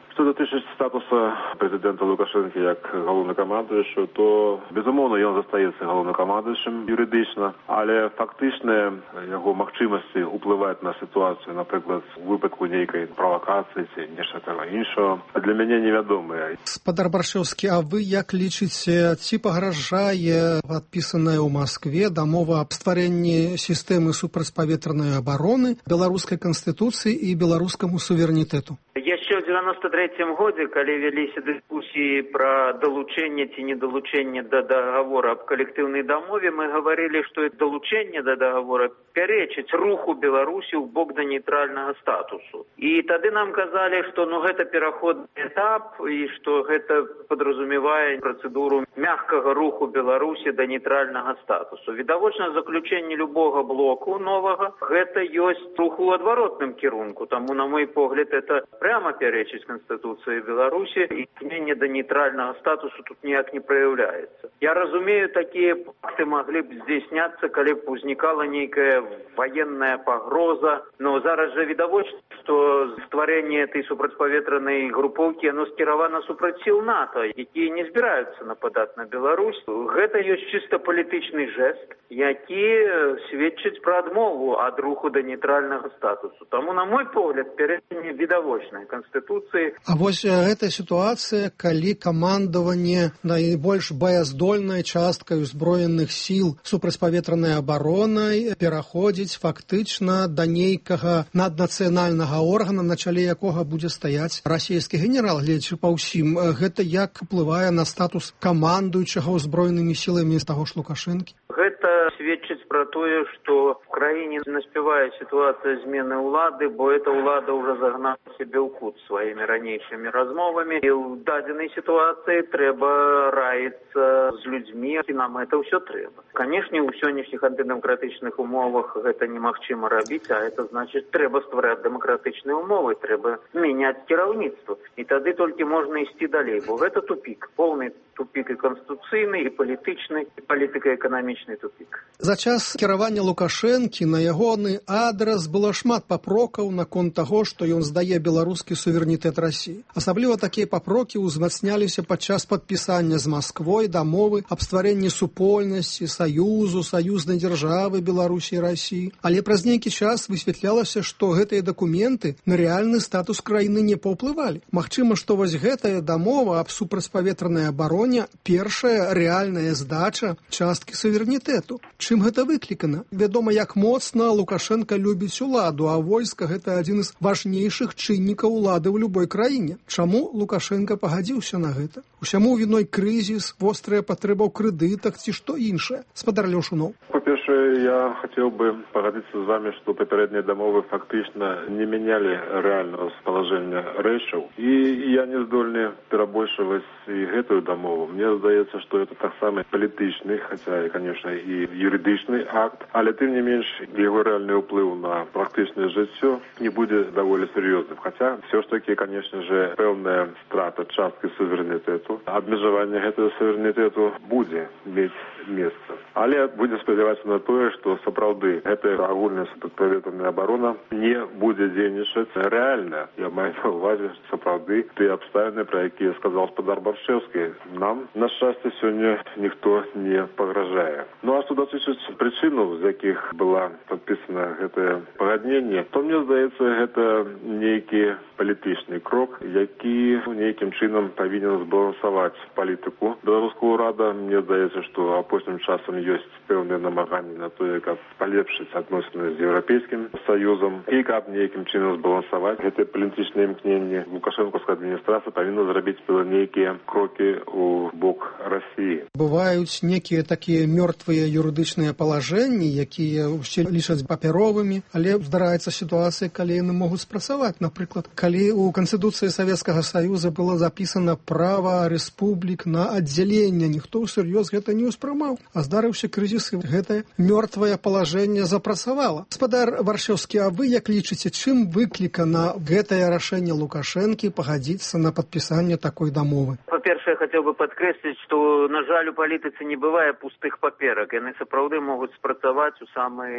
S14: Што датычыць статуса прэзідэнта Лукашэнкі як галоўнакамандуючага, то, безумоўна, ён застаецца галоўнакамандуючым юрыдычна, але фактычныя яго магчымасці ўплываць на сітуацыю, напрыклад, у выпадку нейкай правакацыі ці нешта таго іншага, для мяне невядомыя.
S13: Спадар Баршэўскі, а вы як лічыце, ці пагражае падпісаная ў Маскве дамова аб стварэнні сістэмы супрацьпаветранай абароны беларускай канстытуцыі і беларускаму суверэнітэту?
S15: Яшчэ ў девяносто третьем годзе, калі вяліся дыскусіі пра далучэнне ці недалучэнне да даговора аб калектыўнай дамове, мы гаварылі, што далучэнне да даговора пярэчыць руху Беларусі ў бок да нейтральнага статусу. І тады нам казалі, што ну гэта пераходны этап і што гэта падразумевае працэдуру мяккага руху Беларусі да нейтральнага статусу. Відавочна, заключэнне любога блоку новага гэта ёсць руху ў адваротным кірунку. Таму, на мой погляд, это прямо пярэчыць Конституцыі Беларусі, і імкненне да нейтральнага статусу тут ніяк не праяўляецца. Я разумею, такія факты маглі б здзейсняцца, калі б узнікала нейкая военная пагроза, но зараз жа відавочна, што стварэнне этой супрацьпаветранай групоўкі оно скіравана супраць сіл НАТО, якія не збіраюцца нападаць на Беларусь. Гэта ёсць чыста палітычны жэст, які сведчыць пра адмову ад руху да нейтральнага статусу. Таму, на мой погляд, пярэчэнне відавочнай Канстытуцыі.
S13: А вось гэта сітуацыя, калі камандаванне найбольш баяздольнай часткай узброеных сіл супрацьпаветранай абаронай пераходзіць фактычна да нейкага наднацыянальнага органа, на чале якога будзе стаяць расійскі генерал, гледзячы па ўсім. Гэта як уплывае на статус камандуючага ўзброенымі сіламі з таго ж Лукашэнкі?
S15: Гэта сведчыць пра тое, што в краіне наспявае сітуацыя змены ўлады, бо эта ўлада ўжо загнала сябе ў кут сваімі ранейшымі размовамі. І ў дадзенай сітуацыі трэба раіцца з людзьмі, і нам это ўсё трэба. Канешне, у сённяшніх антыдэмакратычных умовах гэта немагчыма рабіць, а это значыць, трэба ствараць дэмакратычныя умовы, трэба мяняць кіраўніцтва. І тады толькі можна ісці далей, бо гэта тупік, поўны тупік і канстытуцыйны, і палітычны, і палітыка-эканамічны тупік.
S13: За час кіравання Лукашэнкі на ягоны адрас было шмат папрокаў наконт таго, што ён здае беларускі суверэнітэт Расіі. Асабліва такія папрокі ўзмацняліся падчас падпісання з Масквой дамовы аб стварэнні супольнасці, саюзу, саюзнай дзяржавы Беларусі і Расіі. Але праз нейкі час высвятлялася, што гэтыя дакументы на рэальны статус краіны не паўплывалі. Магчыма, што вось гэтая дамова аб супрацьпаветранай абароне першая рэальная здача часткі суверэнітэту. Чым гэта выклікана? Вядома, як моцна Лукашенко любіць уладу, а войска гэта адзін з важнейшых чыннікаў улады ў любой краіне. Чаму Лукашенко пагадзіўся на гэта? Усяму віной крызіс, вострая патрэба ў крэдытах ці што іншае? Спадар Лёшунов.
S14: Па-першае, я хацеў бы пагадзіцца з вами, што папярэднія дамовы фактычна не мянялі рэальнага палажэння рэчаў. І я не здольны перабольшваць і гэтую дамову. Мне здаецца, што это таксама палітычны, хаця, конечно, і юрыдычны акт, але тым не менш яго рэальны ўплыў на практычнае жыццё не будзе даволі сур'ёзным. Хаця, все ж таки, конечно же, пэўная страта часткі суверэнітэту, абмежаванне гэтага суверэнітэту будзе мець месца. Але будзем спадзявацца на тое, што сапраўды гэтая агульная супрацьпаветраная абарона не будзе дзейнічаць рэальна. Я маю на ўвазе, што сапраўды тыя абставіны, пра якія сказаў спадар Баршэўскі, нам, на шчасце, сёння ніхто не пагражае. Ну а што датычыць прычынаў, з якіх была падпісана гэтае пагадненне, то мне здаецца, гэта нейкі палітычны крок, які нейкім чынам павінен збалансаваць палітыку беларускага ўрада. Мне здаецца, што апошнім часам ёсць пэўныя намаганні на тое, каб палепшыць адносіны з Еўрапейскім Саюзам і каб нейкім чынам збалансаваць гэтыя палітычныя імкненні. Лукашэнкаўская адміністрацыя павінна зрабіць нейкія крокі ў бок Расіі.
S13: Бываюць некія такія мёртвыя юрыдычныя палажэнні, якія ўсе лічаць папяровымі, але здараецца сітуацыя, калі яны могуць спрацаваць. Напрыклад, калі ў Канстытуцыі Савецкага Саюза было запісана права рэспублік на аддзяленне, ніхто ўсур'ёз гэта не ўспрымаў. А здарыўся крызіс, і гэтае мёртвае палажэнне запрацавала. Спадар Баршэўскі, а вы як лічыце, чым выклікана гэтае рашэнне Лукашэнкі пагадзіцца на падпісанне такой дамовы?
S15: Па-першае, хацеў бы падкрэсліць, што, на жаль, у палітыцы не бывае пустых паперак. Яны сапраўды могуць спрацаваць у самы невыгодны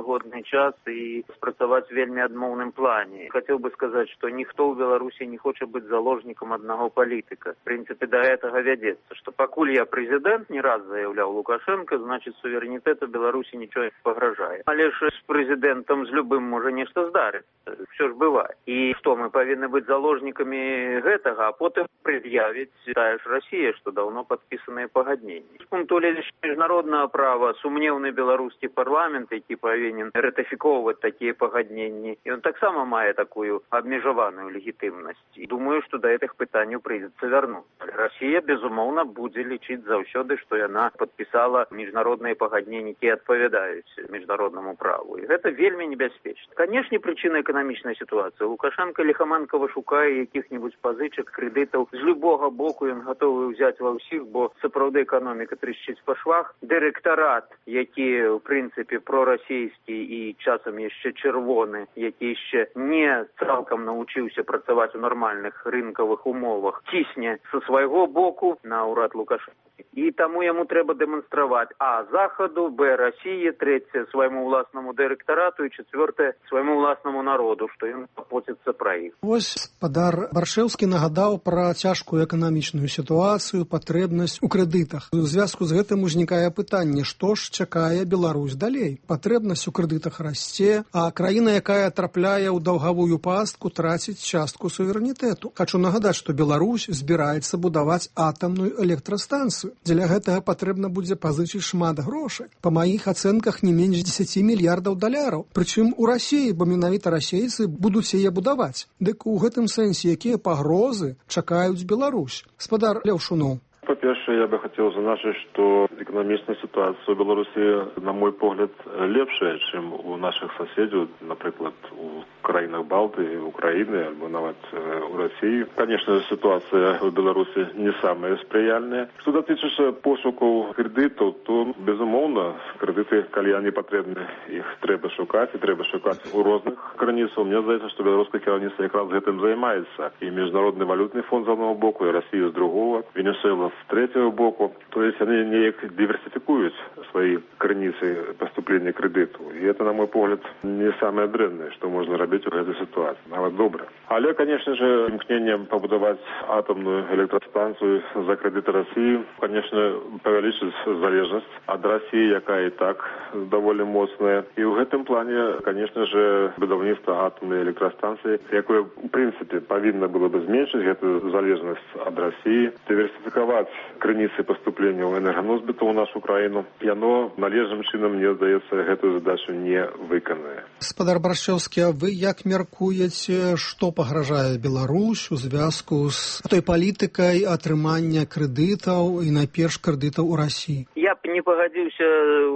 S15: выгодны час і спрацаваць вельмі адмоўным плане. Хацеў бы сказаць, што ніхто ў Беларусі не хоча быць заложнікам аднаго палітыка. В прынцыпе, да гэтага вядзецца, што пакуль я прэзідэнт, не раз заяўляў Лукашенко, значыць суверэнітэту Беларусі нічого не пагражае. Але ж з прэзідэнтам з любым можа нешта здарыцца. Все ж бывае. І што, мы павінны быць заложнікамі гэтага, а потым пред'явіць тая ж Расія, што даўно падпісаныя пагадненні. З пункту гледжання міжнароднага права сумнеўны беларускі парламент, які павінен ратыфікоўваць такія пагадненні, ён таксама мае такую абмежаваную легітымнасць. І думаю, што да гэтых пытанняў прыйдзецца вярнуць. Расія, безумоўна, будзе лічыць заўсёды, што яна падпісала міжнародныя пагадненні, якія адпавядаюць міжнароднаму праву. І гэта вельмі небяспечна. Канешне, прычына эканамічнай сітуацыі. Лукашенко лихаманкава шукае якіх-небудзь пазычак, крэдытаў. З любога боку ён гатовы ўзяць ва ўсіх, бо сапраўды эканоміка трышчыць па швах. Дырэктарат, які, ў прынцыпе, прорасійскі і часам яшчэ чырвоны, які яшчэ не цалкам навучыўся працаваць у нармальных рынкавых умовах, цісне са свайго боку на ўрад Лукашенко. І таму яму трэба дэманстраваць а. Захаду, б. Расіі, трэцяе свайму ўласнаму дырэктарату і чацвёртае свайму ўласнаму народу, што ён папоціцца пра іх.
S13: Вось спадар Баршэўскі нагадаў пра цяжкую эканамічную сітуацыю, патрэбнасць у крэдытах. У звязку з гэтым узнікае пытанне, што ж чакае Беларусь далей? Патрэбнасць у крэдытах расце, а краіна, якая трапляе ў даўгавую пастку, траціць частку суверэнітэту. Хачу нагадаць, што Беларусь збіраецца будаваць атамную электрастанцыю. Дзеля гэтага патрэбна будзе пазычыць шмат грошай. Па маіх ацэнках не менш дзесяці мільярдаў даляраў. Прычым у Расіі, бо менавіта расейцы будуць яе будаваць. Дык у гэтым сэнсе якія пагрозы чакаюць Беларусь? Спадар Леўшуноў.
S14: По-першае, я бы хотел зазначыць, што эканамічная сітуацыя ў Беларусі, на мой погляд, лепшая, чым у нашых соседзяў, напрыклад, у краінах Балты, Украіны, альбо нават у Расіі. Конечно, ситуация в Беларуси не самая сприяльная. Что датычыцца пошукаў кредитов, то, безумоўна, кредиты, калі они патрэбны, их трэба шукаць, и трэба шукаць у розных крыніцаў. Мне здаецца, што беларускае кіраўніцтва якраз гэтым займаецца. И Міжнародны валютны фонд з одного боку, и Россия з другого, Венесуэла з третьего боку. То есть они неяк диверсификуют свои крыніцы поступления кредиту. И это, на мой погляд, не самое дрэннае, что можно робіць у гэтай ситуации. Нават добра. Але, конечно же, імкненнем побудовать атомную электростанцию за кредиты России, конечно, павялічыць залежнасць от России, якая и так довольно моцная. И в этом плане, конечно же, будаўніцтва атомной электростанции, якое, в принципе, повинно было бы зменшыць эту залежнасць от России, диверсификовать крыніцы поступления в энерганосбыту в нашу краіну, и оно належным чынам, мне здаецца, эту задачу не выканае.
S13: Спадар Баршэўскі, а вы як мяркуеце, што пагражае Беларусь у звязку з той палітыкай атрымання крэдытаў і найперш крэдытаў у Расіі?
S15: Я б не пагадзіўся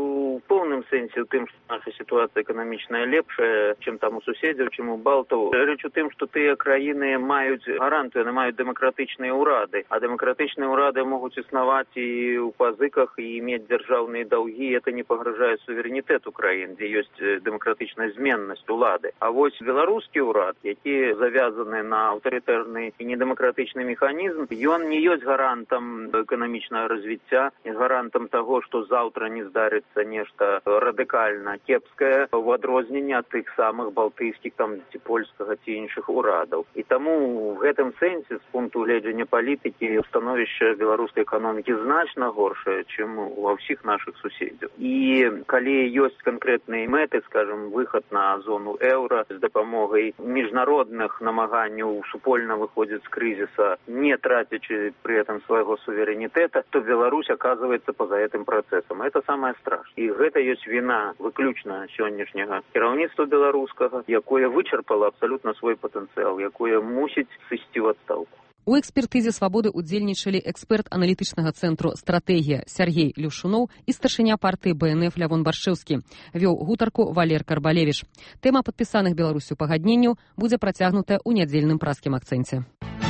S15: у поўным сэнсе ў тым, што наша сітуацыя эканамічная лепшая, чым там у суседзяў, чым у балтаў. Рэч у тым, што тыя краіны маюць гарантыю, яны маюць дэмакратычныя ўрады, а дэмакратычныя ўрады могуць існаваць і ў пазыках і мець дзяржаўныя даўгі, это не пагражае суверэнітэту краін, дзе ёсць дэмакратычная зменнасць улады. А вось беларускі ўрад, які завязаны на аўтарытарны і недэмакратычны механізм, ён не ёсць гарантам эканамічнага развіцця, гарантам таго, што заўтра не здарыцца нешта радыкальна кепскае ў адрозненне ад тых самых балтыйскіх там ці польскага ці іншых урадаў. І таму в гэтым сэнсе з пункту гледжання палітыкі становішча беларускай эканомікі значна горшае, чым ва ўсіх нашых суседзяў. І калі ёсць канкрэтныя мэты, скажем, выхад на зону еўра з дапамогай міжнародных намаганняў супольна выходзіць з крызіса, не трацячы пры этом свайго суверэнітэта, то Беларусь оказывается па-за гэтым працэсам. Это самае страшнае. І гэта ёсць віна выключна сённяшняга кіраўніцтва беларускага, якое вычарпала абсалютна свой патэнцыял, якое мусіць сысці ў адстаўку.
S6: У экспертызе «Свабоды» удзельнічалі эксперт аналітычнага цэнтру «Стратэгія» Сяргей Люшуноў і старшыня партыі бэ эн эф Лявон Баршэўскі. Вёў гутарку Валер Карбалевіч. Тэма падпісаных Беларусю пагадненняў будзе працягнутая ў нядзельным праскім акцэнце.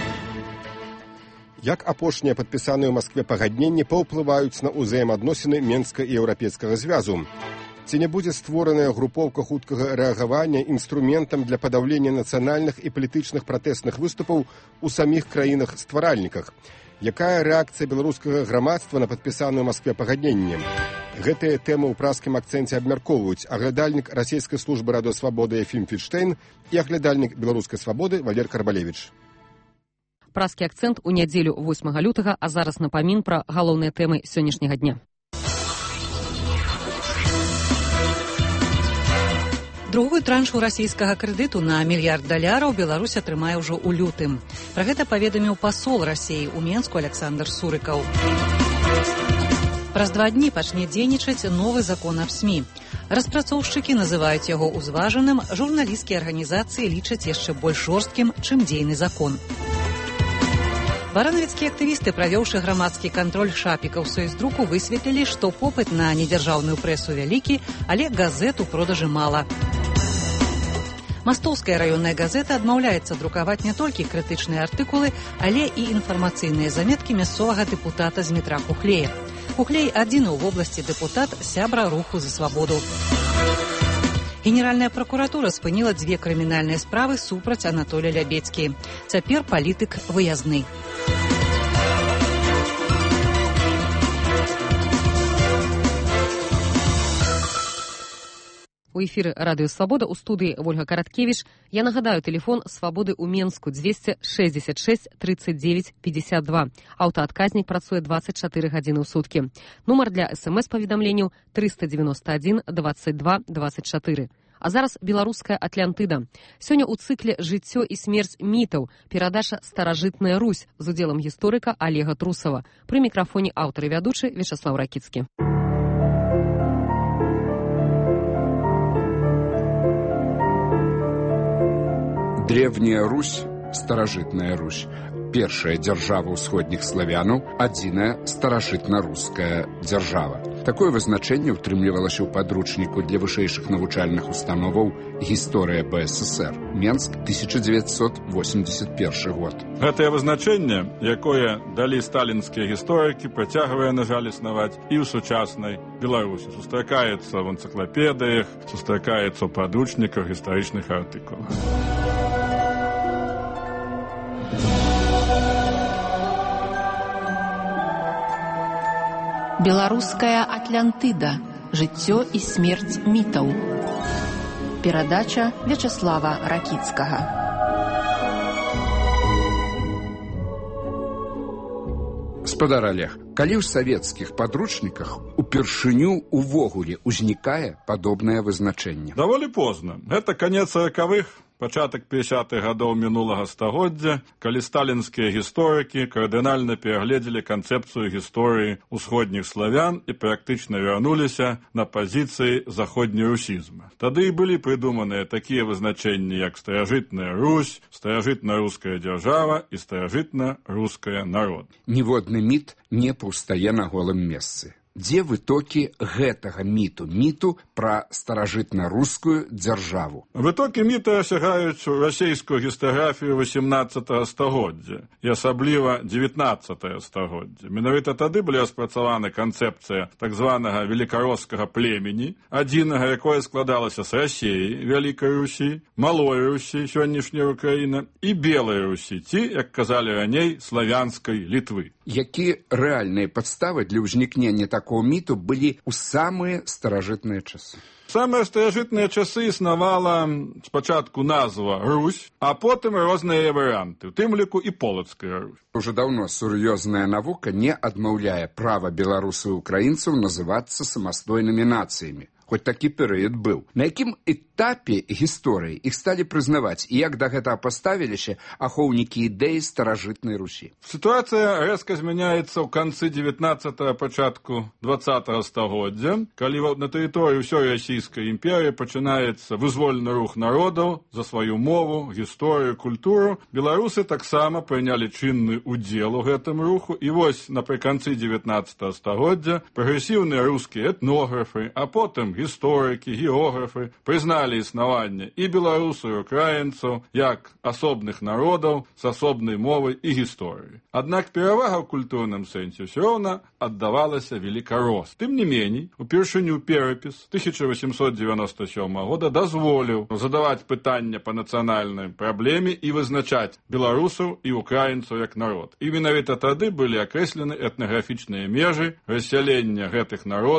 S16: Як апошнія падпісаныя ў Маскве пагадненні паўплываюць на ўзаемадносіны Менска і Еўрапейскага звязу? Ці не будзе створаная групоўка хуткага рэагавання інструментам для падаўлення нацыянальных і палітычных пратэсных выступаў у саміх краінах-стваральніках? Якая рэакцыя беларускага грамадства на падпісаную ў Маскве пагадненні? Гэтыя тэмы ў празкім акцэнце абмяркоўваюць аглядальнік расійскай службы радыё Свабода Ефім Фельдштейн і аглядальнік беларускай свабоды Валер Карбалевіч.
S6: Празкі акцэнт у нядзелю восьмага лютага, а зараз напамін пра галоўныя тэмы сённяшняга дня.
S1: Другую траншу расійскага крэдыту на мільярд даляраў Беларусь атрымае ўжо ў лютым. Пра гэта паведаміў пасол Расіі ў Менску Александр Сурыкаў. Праз два дні пачне дзейнічаць новы закон аб СМІ. Распрацоўшчыкі называюць яго ўзважаным, журналісцкія арганізацыі лічаць яшчэ больш жорсткім, чым дзейны закон. Баранавіцкія актывісты, правёўшы грамадскі кантроль шапікаў саюздруку, высветлілі, што попыт на недзяржаўную прэсу вялікі, але газет у продажы мала. Мастоўская раённая газета адмаўляецца друкаваць не толькі крытычныя артыкулы, але і інфармацыйныя заметкі мясцовага дэпутата з метра Кухлея. Кухлей адзіны ў вобласці дэпутат, сябра руху за свабоду. Генеральная пракуратура спыніла дзве крымінальныя справы супраць Анатолія Лябедзькі. Цяпер палітык выязны. У эфіры радыё Свабода, у студыі Вольга Караткевіч. Я нагадаю, тэлефон Свабоды ў Менску дзвесце шэсцьдзесят шэсць трыццаць дзевяць пятьдесят два. Аўтаадказнік працуе дваццаць чатыры гадзіны ў суткі. Нумар для эс-эм-эс-паведамленняў трыста девяносто один двадцать два двадцать четыре. А зараз беларуская Атлантыда. Сёння ў цыкле «Жыццё і смерць мітаў» перадача «Старажытная Русь» з удзелам гісторыка Олега Трусова. Пры мікрафоне аўтар і вядучы Вячаслав Ракіцкі.
S2: Древняя Русь, старажытная Русь, першая дзяржава ўсходніх славянаў, адзіная старажытна-руская дзяржава. Такое вызначэнне ўтрымлівалася ў падручніку для вышэйшых навучальных установаў «Гісторыя БССР», Менск, тысяча девятьсот восемьдесят первый год.
S12: Гэтае вызначэнне, якое далі сталінскія гісторыкі, працягвае, на жаль, існаваць і ў сучаснай Беларусі. Сустракаецца в энцыклапедыях, сустракаецца ў падручніках гістарычных артыкулах.
S3: Беларуская Атлантыда. Жыццё і смерць мітаў. Перадача Вячаслава Ракіцкага.
S2: Спадар Олег, калі ў савецкіх падручніках упершыню увогуле ўзнікае падобнае вызначэнне?
S12: Даволі позна. Гэта канец саракавых, пачатак пятидесятых гадоў мінулага стагоддзя, калі сталінскія гісторыкі кардынальна перагледзелі канцэпцыю гісторыі ўсходніх славян і практычна вярнуліся на пазіцыі заходнерусізма. Тады і былі прыдуманыя такія вызначэнні, як старажытная Русь, старажытна-руская дзяржава і старажытна-руская народ.
S2: Ніводны міт не паўстае на голым месцы. Дзе вытокі гэтага міту, міту пра старажытна-рускую дзяржаву?
S12: Вытокі міта сягаюць у расійскую гістаграфію восемнадцатага стагоддзя і асабліва дзевятнаццатага стагоддзя. Менавіта тады былі распрацаваны канцэпцыя так званага велікароскага племені, адзінага, якое складалася з Расіі, Вялікай Русі, Малой Русі, сённяшняя Украіна, і Белай Русі, ці, як казалі раней, славянскай Літвы.
S2: Які рэальныя падставы для ўзнікнення такого міту былі ў самыя старажытныя часы?
S12: Самыя старажытныя часы існавала спачатку назва Русь, а потым розныя варыянты, у тым ліку і полацкая Русь.
S2: Уже даўно сур'ёзная навука не адмаўляе права беларусаў і украінцаў называцца самастойнымі нацыямі. Хоць такі перыяд быў. На якім этапе гісторыі іх сталі прызнаваць і як да гэтага паставіліся ахоўнікі ідэі старажытнай Русі?
S12: Сітуацыя рэзка змяняецца ў канцы дзевятнаццатага, пачатку дваццатага стагоддзя, калі на тэрыторыі ўсёй расійскай імперыі пачынаецца вызвольны рух народаў за сваю мову, гісторыю, культуру. Беларусы таксама прынялі чынны ўдзел у гэтым руху, і вось напрыканцы дзевятнаццатага стагоддзя прагрэсіўныя рускія этнографы, а потым гісторыкі, географы прызналі існаванне і беларусаў, і украінцаў як асобных народаў з асобнай мовай і гісторыяй. Аднак перавага ў культурным сэнсе ўсё роўна аддавалася велікарос. Тым не меней, упершыню перапіс тысяча восемьсот девяносто седьмого года дазволіў задаваць пытання па нацыянальнай праблеме і вызначаць беларусаў і украінцаў як народ. І менавіта тады былі акрэслены этнаграфічныя межы рассялення гэтых народаў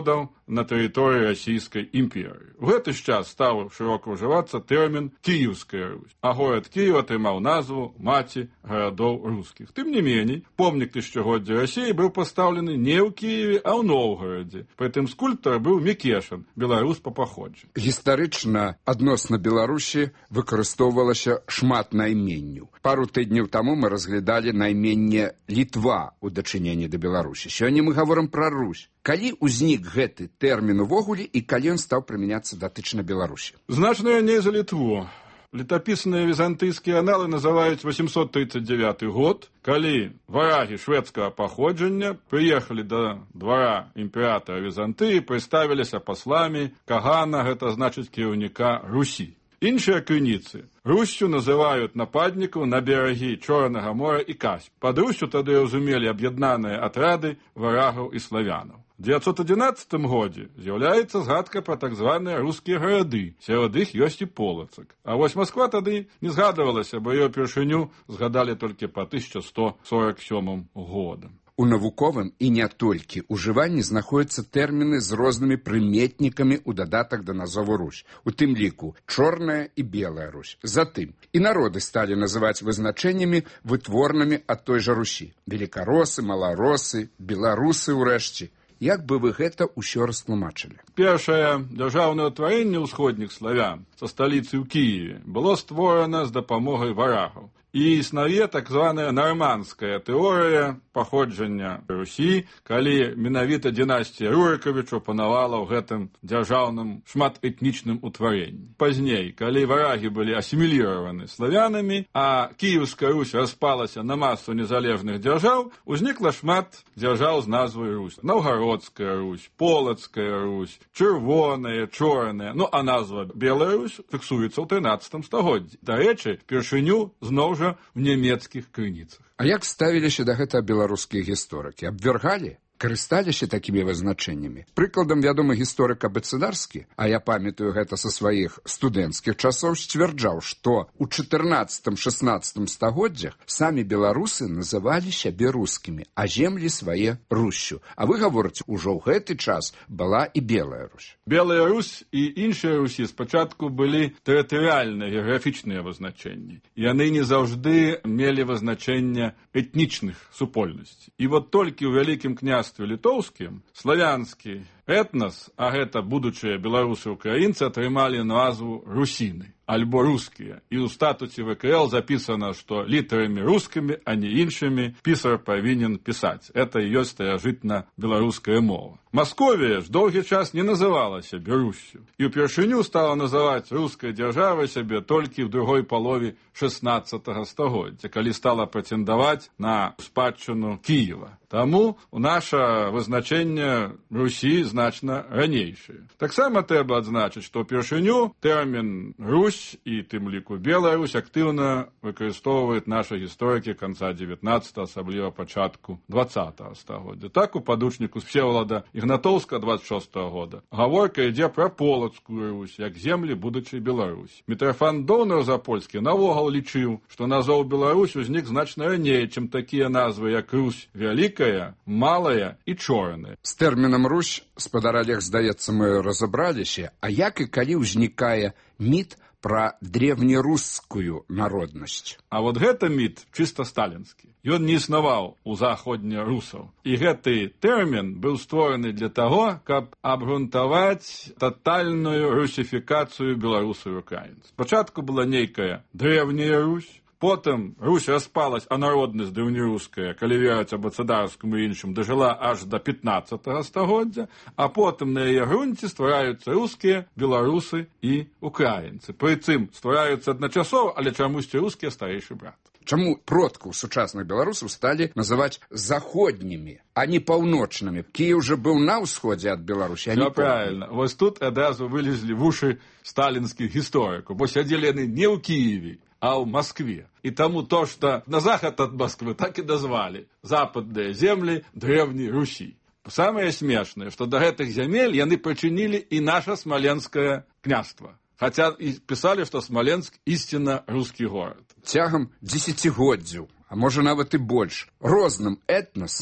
S12: на тэрыторыі расійскай імперыі. У гэты ж час стаў шырока ўжывацца тэрмін «Кіеўская Русь», а горад Кіеў атрымаў назву «Маці гарадоў рускіх». Тым не меней, помнік тысячагоддзя Расіі быў пастаўлены не ў Кіеве, а ў Новгарадзе. Прытым скульптар быў Мікешан, беларус па паходжанню.
S2: Гістарычна адносна Беларусі выкарыстоўвалася шмат найменняў. Пару тыдняў таму мы разглядалі найменне Літва ў дачыненні да Беларусі. Сёння мы гаворым пра Русь. Калі ўзнік гэты тэрмін увогуле і калі ён стаў прымяняцца датычна Беларусі?
S12: Значна раней за Літву. Летапісныя візантыйскія аналы называюць восемьсот тридцать девятый год, калі варагі шведскага паходжання прыехалі да двара імператара Візантыі, прыставіліся пасламі Кагана, гэта значыць кіраўніка Русі. Іншыя крыніцы Руссю называюць нападнікаў на берагі Чорнага мора і Каспі. Пад Руссю тады разумелі аб'яднаныя атрады варагаў і славянаў. У девятьсот одиннадцатым годзе з'яўляецца згадка пра так званыя рускія гарады, сярод іх ёсць і Полацак. А вось Масква тады не згадывалася, бо яе першыню згадалі толькі па тысяча сто сорок сёмым годам.
S2: У навуковым і не толькі ужыванні знаходзяцца тэрміны з рознымі прыметнікамі ў дадатак да назову Русь, у тым ліку чорная і белая Русь. Затым і народы сталі называць вызначэннямі вытворнымі ад той жа Русі. Велікаросы, маларосы, беларусы ўрэшце. Як бы вы гэта ўсё растлумачылі?
S12: Першае дзяржаўнае ўтварэнне ўсходніх славян са сталіцы ў Кіеве было створана з дапамогай варагаў. І існуе так званая нарманская тэорыя паходжання Русі, калі менавіта дынастыя Рурыкавічаў панавала ў гэтым дзяржаўным шматэтнічным утварэнні. Пазней, калі варагі былі асіміліраваны славянамі, а Кіеўская Русь распалася на масу незалежных дзяржаў, узнікла шмат дзяржаў з назвай Русь. Новгародская Русь, Полацкая Русь, чырвоная, чорная, ну а назва Белая Русь фіксуецца ў трынаццатым стагоддзі. Дарэчы, першыню зноў в нямецкіх крыніцах.
S2: А як ставіліся да гэтага беларускія гісторыкі? Абвяргалі? Карысталіся такімі вызначэннямі? Прыкладам вядомы гісторык Абыцыдарскі, а я памятаю гэта са сваіх студэнцкіх часоў, сцвярджаў, што ў чатырнаццатым-шаснаццатым стагоддзях самі беларусы называлі сябе рускімі, а землі свае Руссю. А вы гаворыце, ужо ў гэты час была і Белая Русь.
S12: Белая Русь і іншыя Русі спачатку былі тэрытарыяльныя геаграфічныя вызначэнні. Яны не заўжды мелі вызначэнне этнічных супольнасцей. І вот толькі ў вялікім княстве літоўскім славянскі этнас, а гэта будучыя беларусы-украінцы, атрымалі назву русіны, альбо рускія. І ў статусе ВКЛ запісана, што літарамі рускімі, а не іншымі пісар павінен пісаць. Это і ёсць старажытна-беларуская мова. Масковія ж доўгі час не называла сябе Руссю. І ўпершыню стала называць рускай дзяржавай сябе толькі ў другой палове шаснаццатага стагоддзя, калі стала прэтэндаваць на спадчыну Кіева. Таму наша вызначэнне Русі значна ранейшае. Таксама трэба адзначыць, што ўпершыню тэрмін Русь і тым ліку Белая Русь актыўна выкарыстоўваюць нашы гісторыкі канца дзевятнаццатага, асабліва пачатку дваццатага стагоддзя. Так у падручніку Всеволода Ігнатоўска дваццаць шостага года гаворка ідзе пра Полацкую Русь, як землі будучай Беларусь. Мітрафан Донаў-Запольскі навогул лічыў, што назоў Беларусь узнік значна раней, чым такія назвы, як Русь Вялікая, Малая і Чорная.
S2: З тэрмінам Русь, спадар Олег, здаецца, мы разабраліся, а як і калі ўзнікае міт пра древнерускую народнасць?
S12: А вот гэта міт чыста сталінскі. Ён не існаваў у заходнерусаў. І гэты тэрмін быў створаны для таго, каб абгрунтаваць татальную русіфікацыю беларусаў і украінцаў. Спачатку была нейкая древняя Русь, потым Русь распалась, а народнасць древнеруская, калі вераць Абыцыдарскаму і іншым, дажыла аж да пятнаццатага стагоддзя, а потым на яе грунце ствараюцца рускія, беларусы і украінцы. Прычым ствараюцца адначасова, але чамусьці рускія старэйшы брат.
S2: Чаму продкаў сучасных беларусаў сталі называць заходнімі, а не паўночнымі? Кіеў жа быў на ўсходзе ад Беларусі, а не
S12: правильно. Вось тут адразу вылезлі вушы сталінскіх гісторыкаў, бо сядзелі яны не ў Кіеве, а ў Маскве. І таму то, што на захад ад Масквы так і назвалі западныя землі древняй Русі. Самае смешнае, што да гэтых зямель яны прычынілі і наша смаленскае княства. Хаця і пісалі, што Смаленск ісцінна рускі горад.
S2: Цягам дзесяцігоддзяў, а можа нават і больш, розным этнасам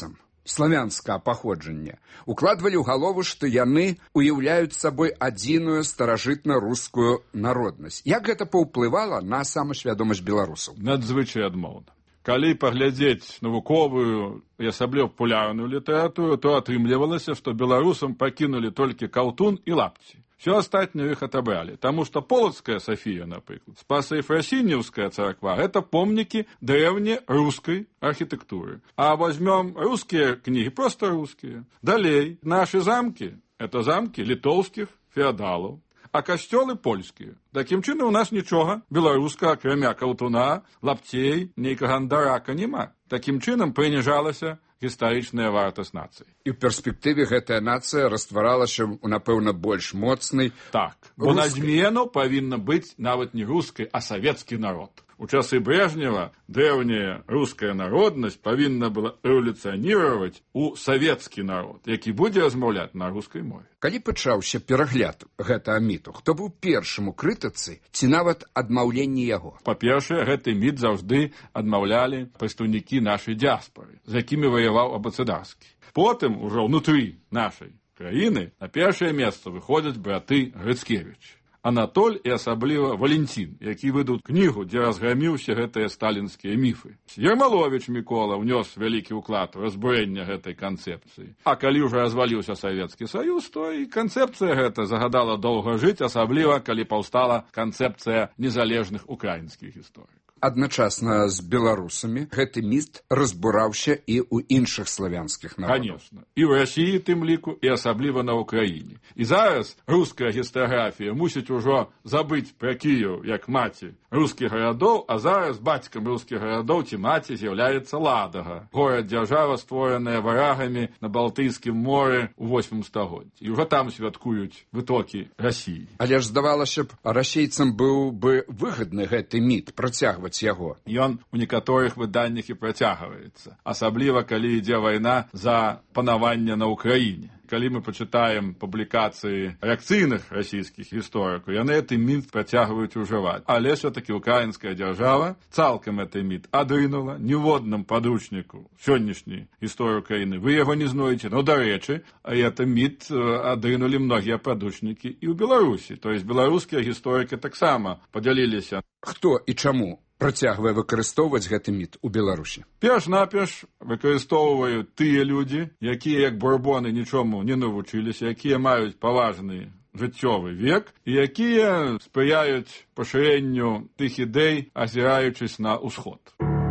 S2: славянскага паходжання, укладвалі ў галову, што яны уяўляюць сабой адзіную старажытна-рускую народнасць. Як гэта паўплывала на самасвядомасць беларусаў?
S12: Надзвычай адмоўна. Калі паглядзець навуковую і асабліва папулярную літаратуру, то атрымлівалася, што беларусам пакінулі толькі каўтун і лапці. Все астатнее их отобрали, потому что Полоцкая София, например, Спасо-Ефросиньевская церква – это помники древней русской архитектуры. А возьмем русские книги, просто русские. Далее, наши замки – это замки литовских феодалов, а костелы польские. Таким чином у нас ничего белорусского, кроме калтуна, лаптей, нейкага андарака нема. Таким чином принижалася гістарычная вартасць нацыі.
S2: І ў перспектыве гэтая нацыя растваралася ў, напэўна, больш моцнай.
S12: Так, бо на змену павінна быць нават не рускай, а савецкі народ. У часы Брежнева древняя руская народнасць павінна была эволюцыяніраваць у савецкі народ, які будзе размаўляць на рускай мове.
S2: Калі пачаўся перагляд гэтага міту, хто быў першым у крытыцы ці нават адмаўленні яго?
S12: Па-першае, гэты міт заўжды адмаўлялі прадстаўнікі нашай дыяспары, з якімі ваяваў Абацыдарскі. Потым, ужо ўнутры нашай краіны, на першае месца выходзяць браты Грыцкевіч. Анатоль і асабліва Валентин, які выдаў кнігу, дзе разграміўся гэтыя сталінскія міфы. Ермаловіч Мікола ўнёс вялікі ўклад у разбурэнне гэтай канцэпцыі. А калі ўжо разваліўся Савецкі Саюз, то і канцэпцыя гэта загадала доўга жыць, асабліва калі паўстала канцэпцыя незалежных украінскіх гісторыкаў.
S2: Адначасна з беларусамі гэты міт разбураўся і ў іншых славянскіх народаў.
S12: Конечно. І ў Расіі тым ліку, і асабліва на Ўкраіне. І зараз руская гістаграфія мусіць ужо забыць пра Кіеў як маці рускіх гарадоў, а зараз бацькам рускіх гарадоў ці маці з'яўляецца Ладага. Горад-дзяржава, створаная варагамі на Балтыйскім моры ў восьмым стагоддзі. І ўжо там святкуюць вытокі Расіі.
S2: Але ж здавалася б, расейцам быў бы выгадны гэты міт працягваць яго.
S12: Ён у некаторых выданнях і працягваецца, асабліва калі ідзе вайна за панаванне на Ўкраіне. Калі мы пачытаем публікацыі рэакцыйных расійскіх гісторыкаў, яны гэты міт працягваюць ужываць. Але все-таки украінская дзяржава цалкам гэты міт адрынула, ніводным падручніку сённяшняй гісторыі Украіны вы яго не знойдзеце. Но, дарэчы, гэты міт адрынулі многія падручнікі і ў Беларусі. То есть беларускія гісторыкі таксама падзяліліся.
S2: Хто і чаму працягвае выкарыстоўваць гэты міт у Беларусі?
S12: Перш-наперш выкарыстоўваюць тыя людзі, якія, як бурбоны, нічому не навучыліся, якія маюць паважны жыццёвы век і якія спрыяюць пашырэнню тых ідэй, азіраючись на ўсход.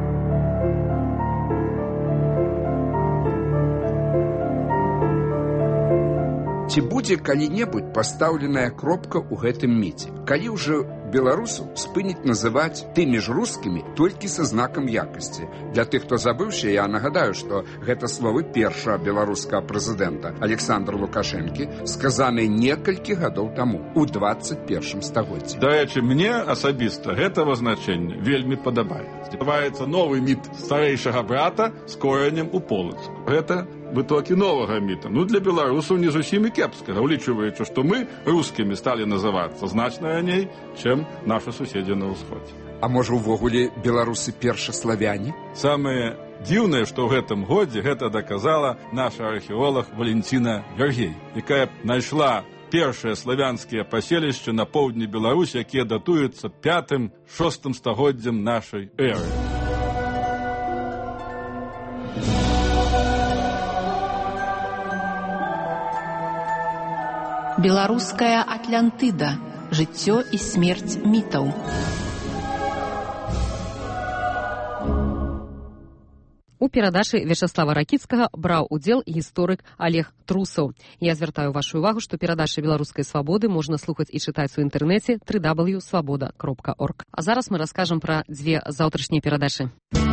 S2: Ці будзе калі-небудзь пастаўленая кропка ў гэтым міце? Калі ўжо беларусаў спыніць называць тымі ж рускімі толькі са знакам якасці? Для тых, хто забыўся, я нагадаю, што гэта словы першага беларускага прэзідэнта Александра Лукашэнкі сказаныя некалькі гадоў таму, у дваццаць першым стагоддзі.
S12: Дарэчы, мне асабіста гэта вызначэнне вельмі падабаецца. Здаваецца новы міт старэйшага брата з коранем у Полацку. Гэта вытокі новага міта. Ну, для беларусаў не зусім і кепска, улічваючы, што мы рускімі сталі называцца значна раней, чым нашы суседзі на ўсходзе.
S2: А можа, увогуле беларусы першаславяне?
S12: Самае дзіўнае, што ў гэтым годзе гэта даказала наша археолог Валентина Вергей, якая знайшла першыя славянскія паселішчы на поўдні Беларусі, якія датуюцца пятым-шостым стагоддзям нашай эры.
S3: Беларуская Атлантыда. Жыццё і смерць мітаў.
S6: У перадачы Вячаслава Ракіцкага браў удзел гісторык Олег Трусаў. Я звяртаю вашу увагу, што перадачы беларускай свабоды можна слухаць і чытаць у інтэрнэце дабл ю дабл ю дабл ю крапка свабода крапка орг. А зараз мы раскажам пра дзве заўтрашнія перадачы.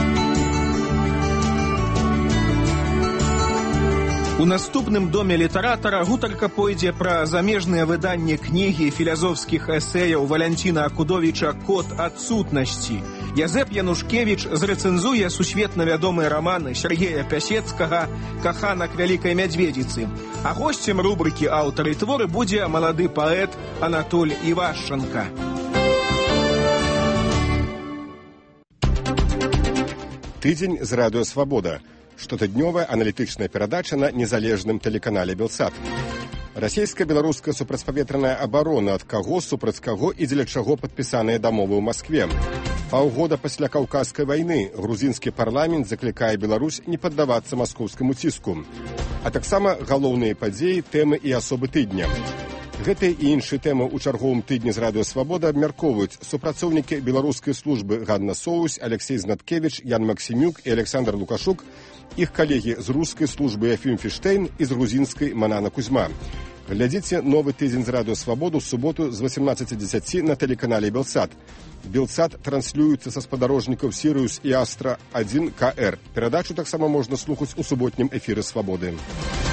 S4: У наступным доме літаратара гутарка пойдзе пра замежныя выданні кнігі філазофскіх эсэяў Валянціна Акудовіча «Код адсутнасці». Язэп Янушкевіч зрэцэнзуе сусветна вядомыя раманы Сергея Пясецкага «Каханак вялікай мядзведзіцы». А госцем рубрыкі «Аўтары творы» будзе малады паэт Анатоль Івашчанка.
S16: Тыдзень з радыё «Свабода». Штотыднёвая аналітычная перадача на незалежным тэлеканале «Белсат». Расійска-беларуская супрацьпаветраная абарона, ад каго, супраць каго і дзеля чаго падпісаныя дамовы ў Маскве. Паўгода пасля каўказскай вайны грузінскі парламент заклікае Беларусь не паддавацца маскоўскаму ціску. А таксама галоўныя падзеі, тэмы і асобы тыдня. Гэтыя і іншыя тэмы ў чарговым тыдні з радыё «Свабода» абмяркоўваюць супрацоўнікі беларускай службы Ганна Соусь, Алексей Знаткевіч, Ян Максімюк і Александр Лукашук, іх калегі з рускай службы Яфім Фіштейн і з грузінскай Манана Кузьма. Глядзіце новы тыдзень з радыё «Свабоду» ў суботу з восемнадцати десяти на тэлеканале «Белсат». «Белсат» транслюецца са спадарожнікаў «Сіриус» і «Астра» один ка эр. Перадачу таксама можна слухаць у суботнім эфіры «Свабоды».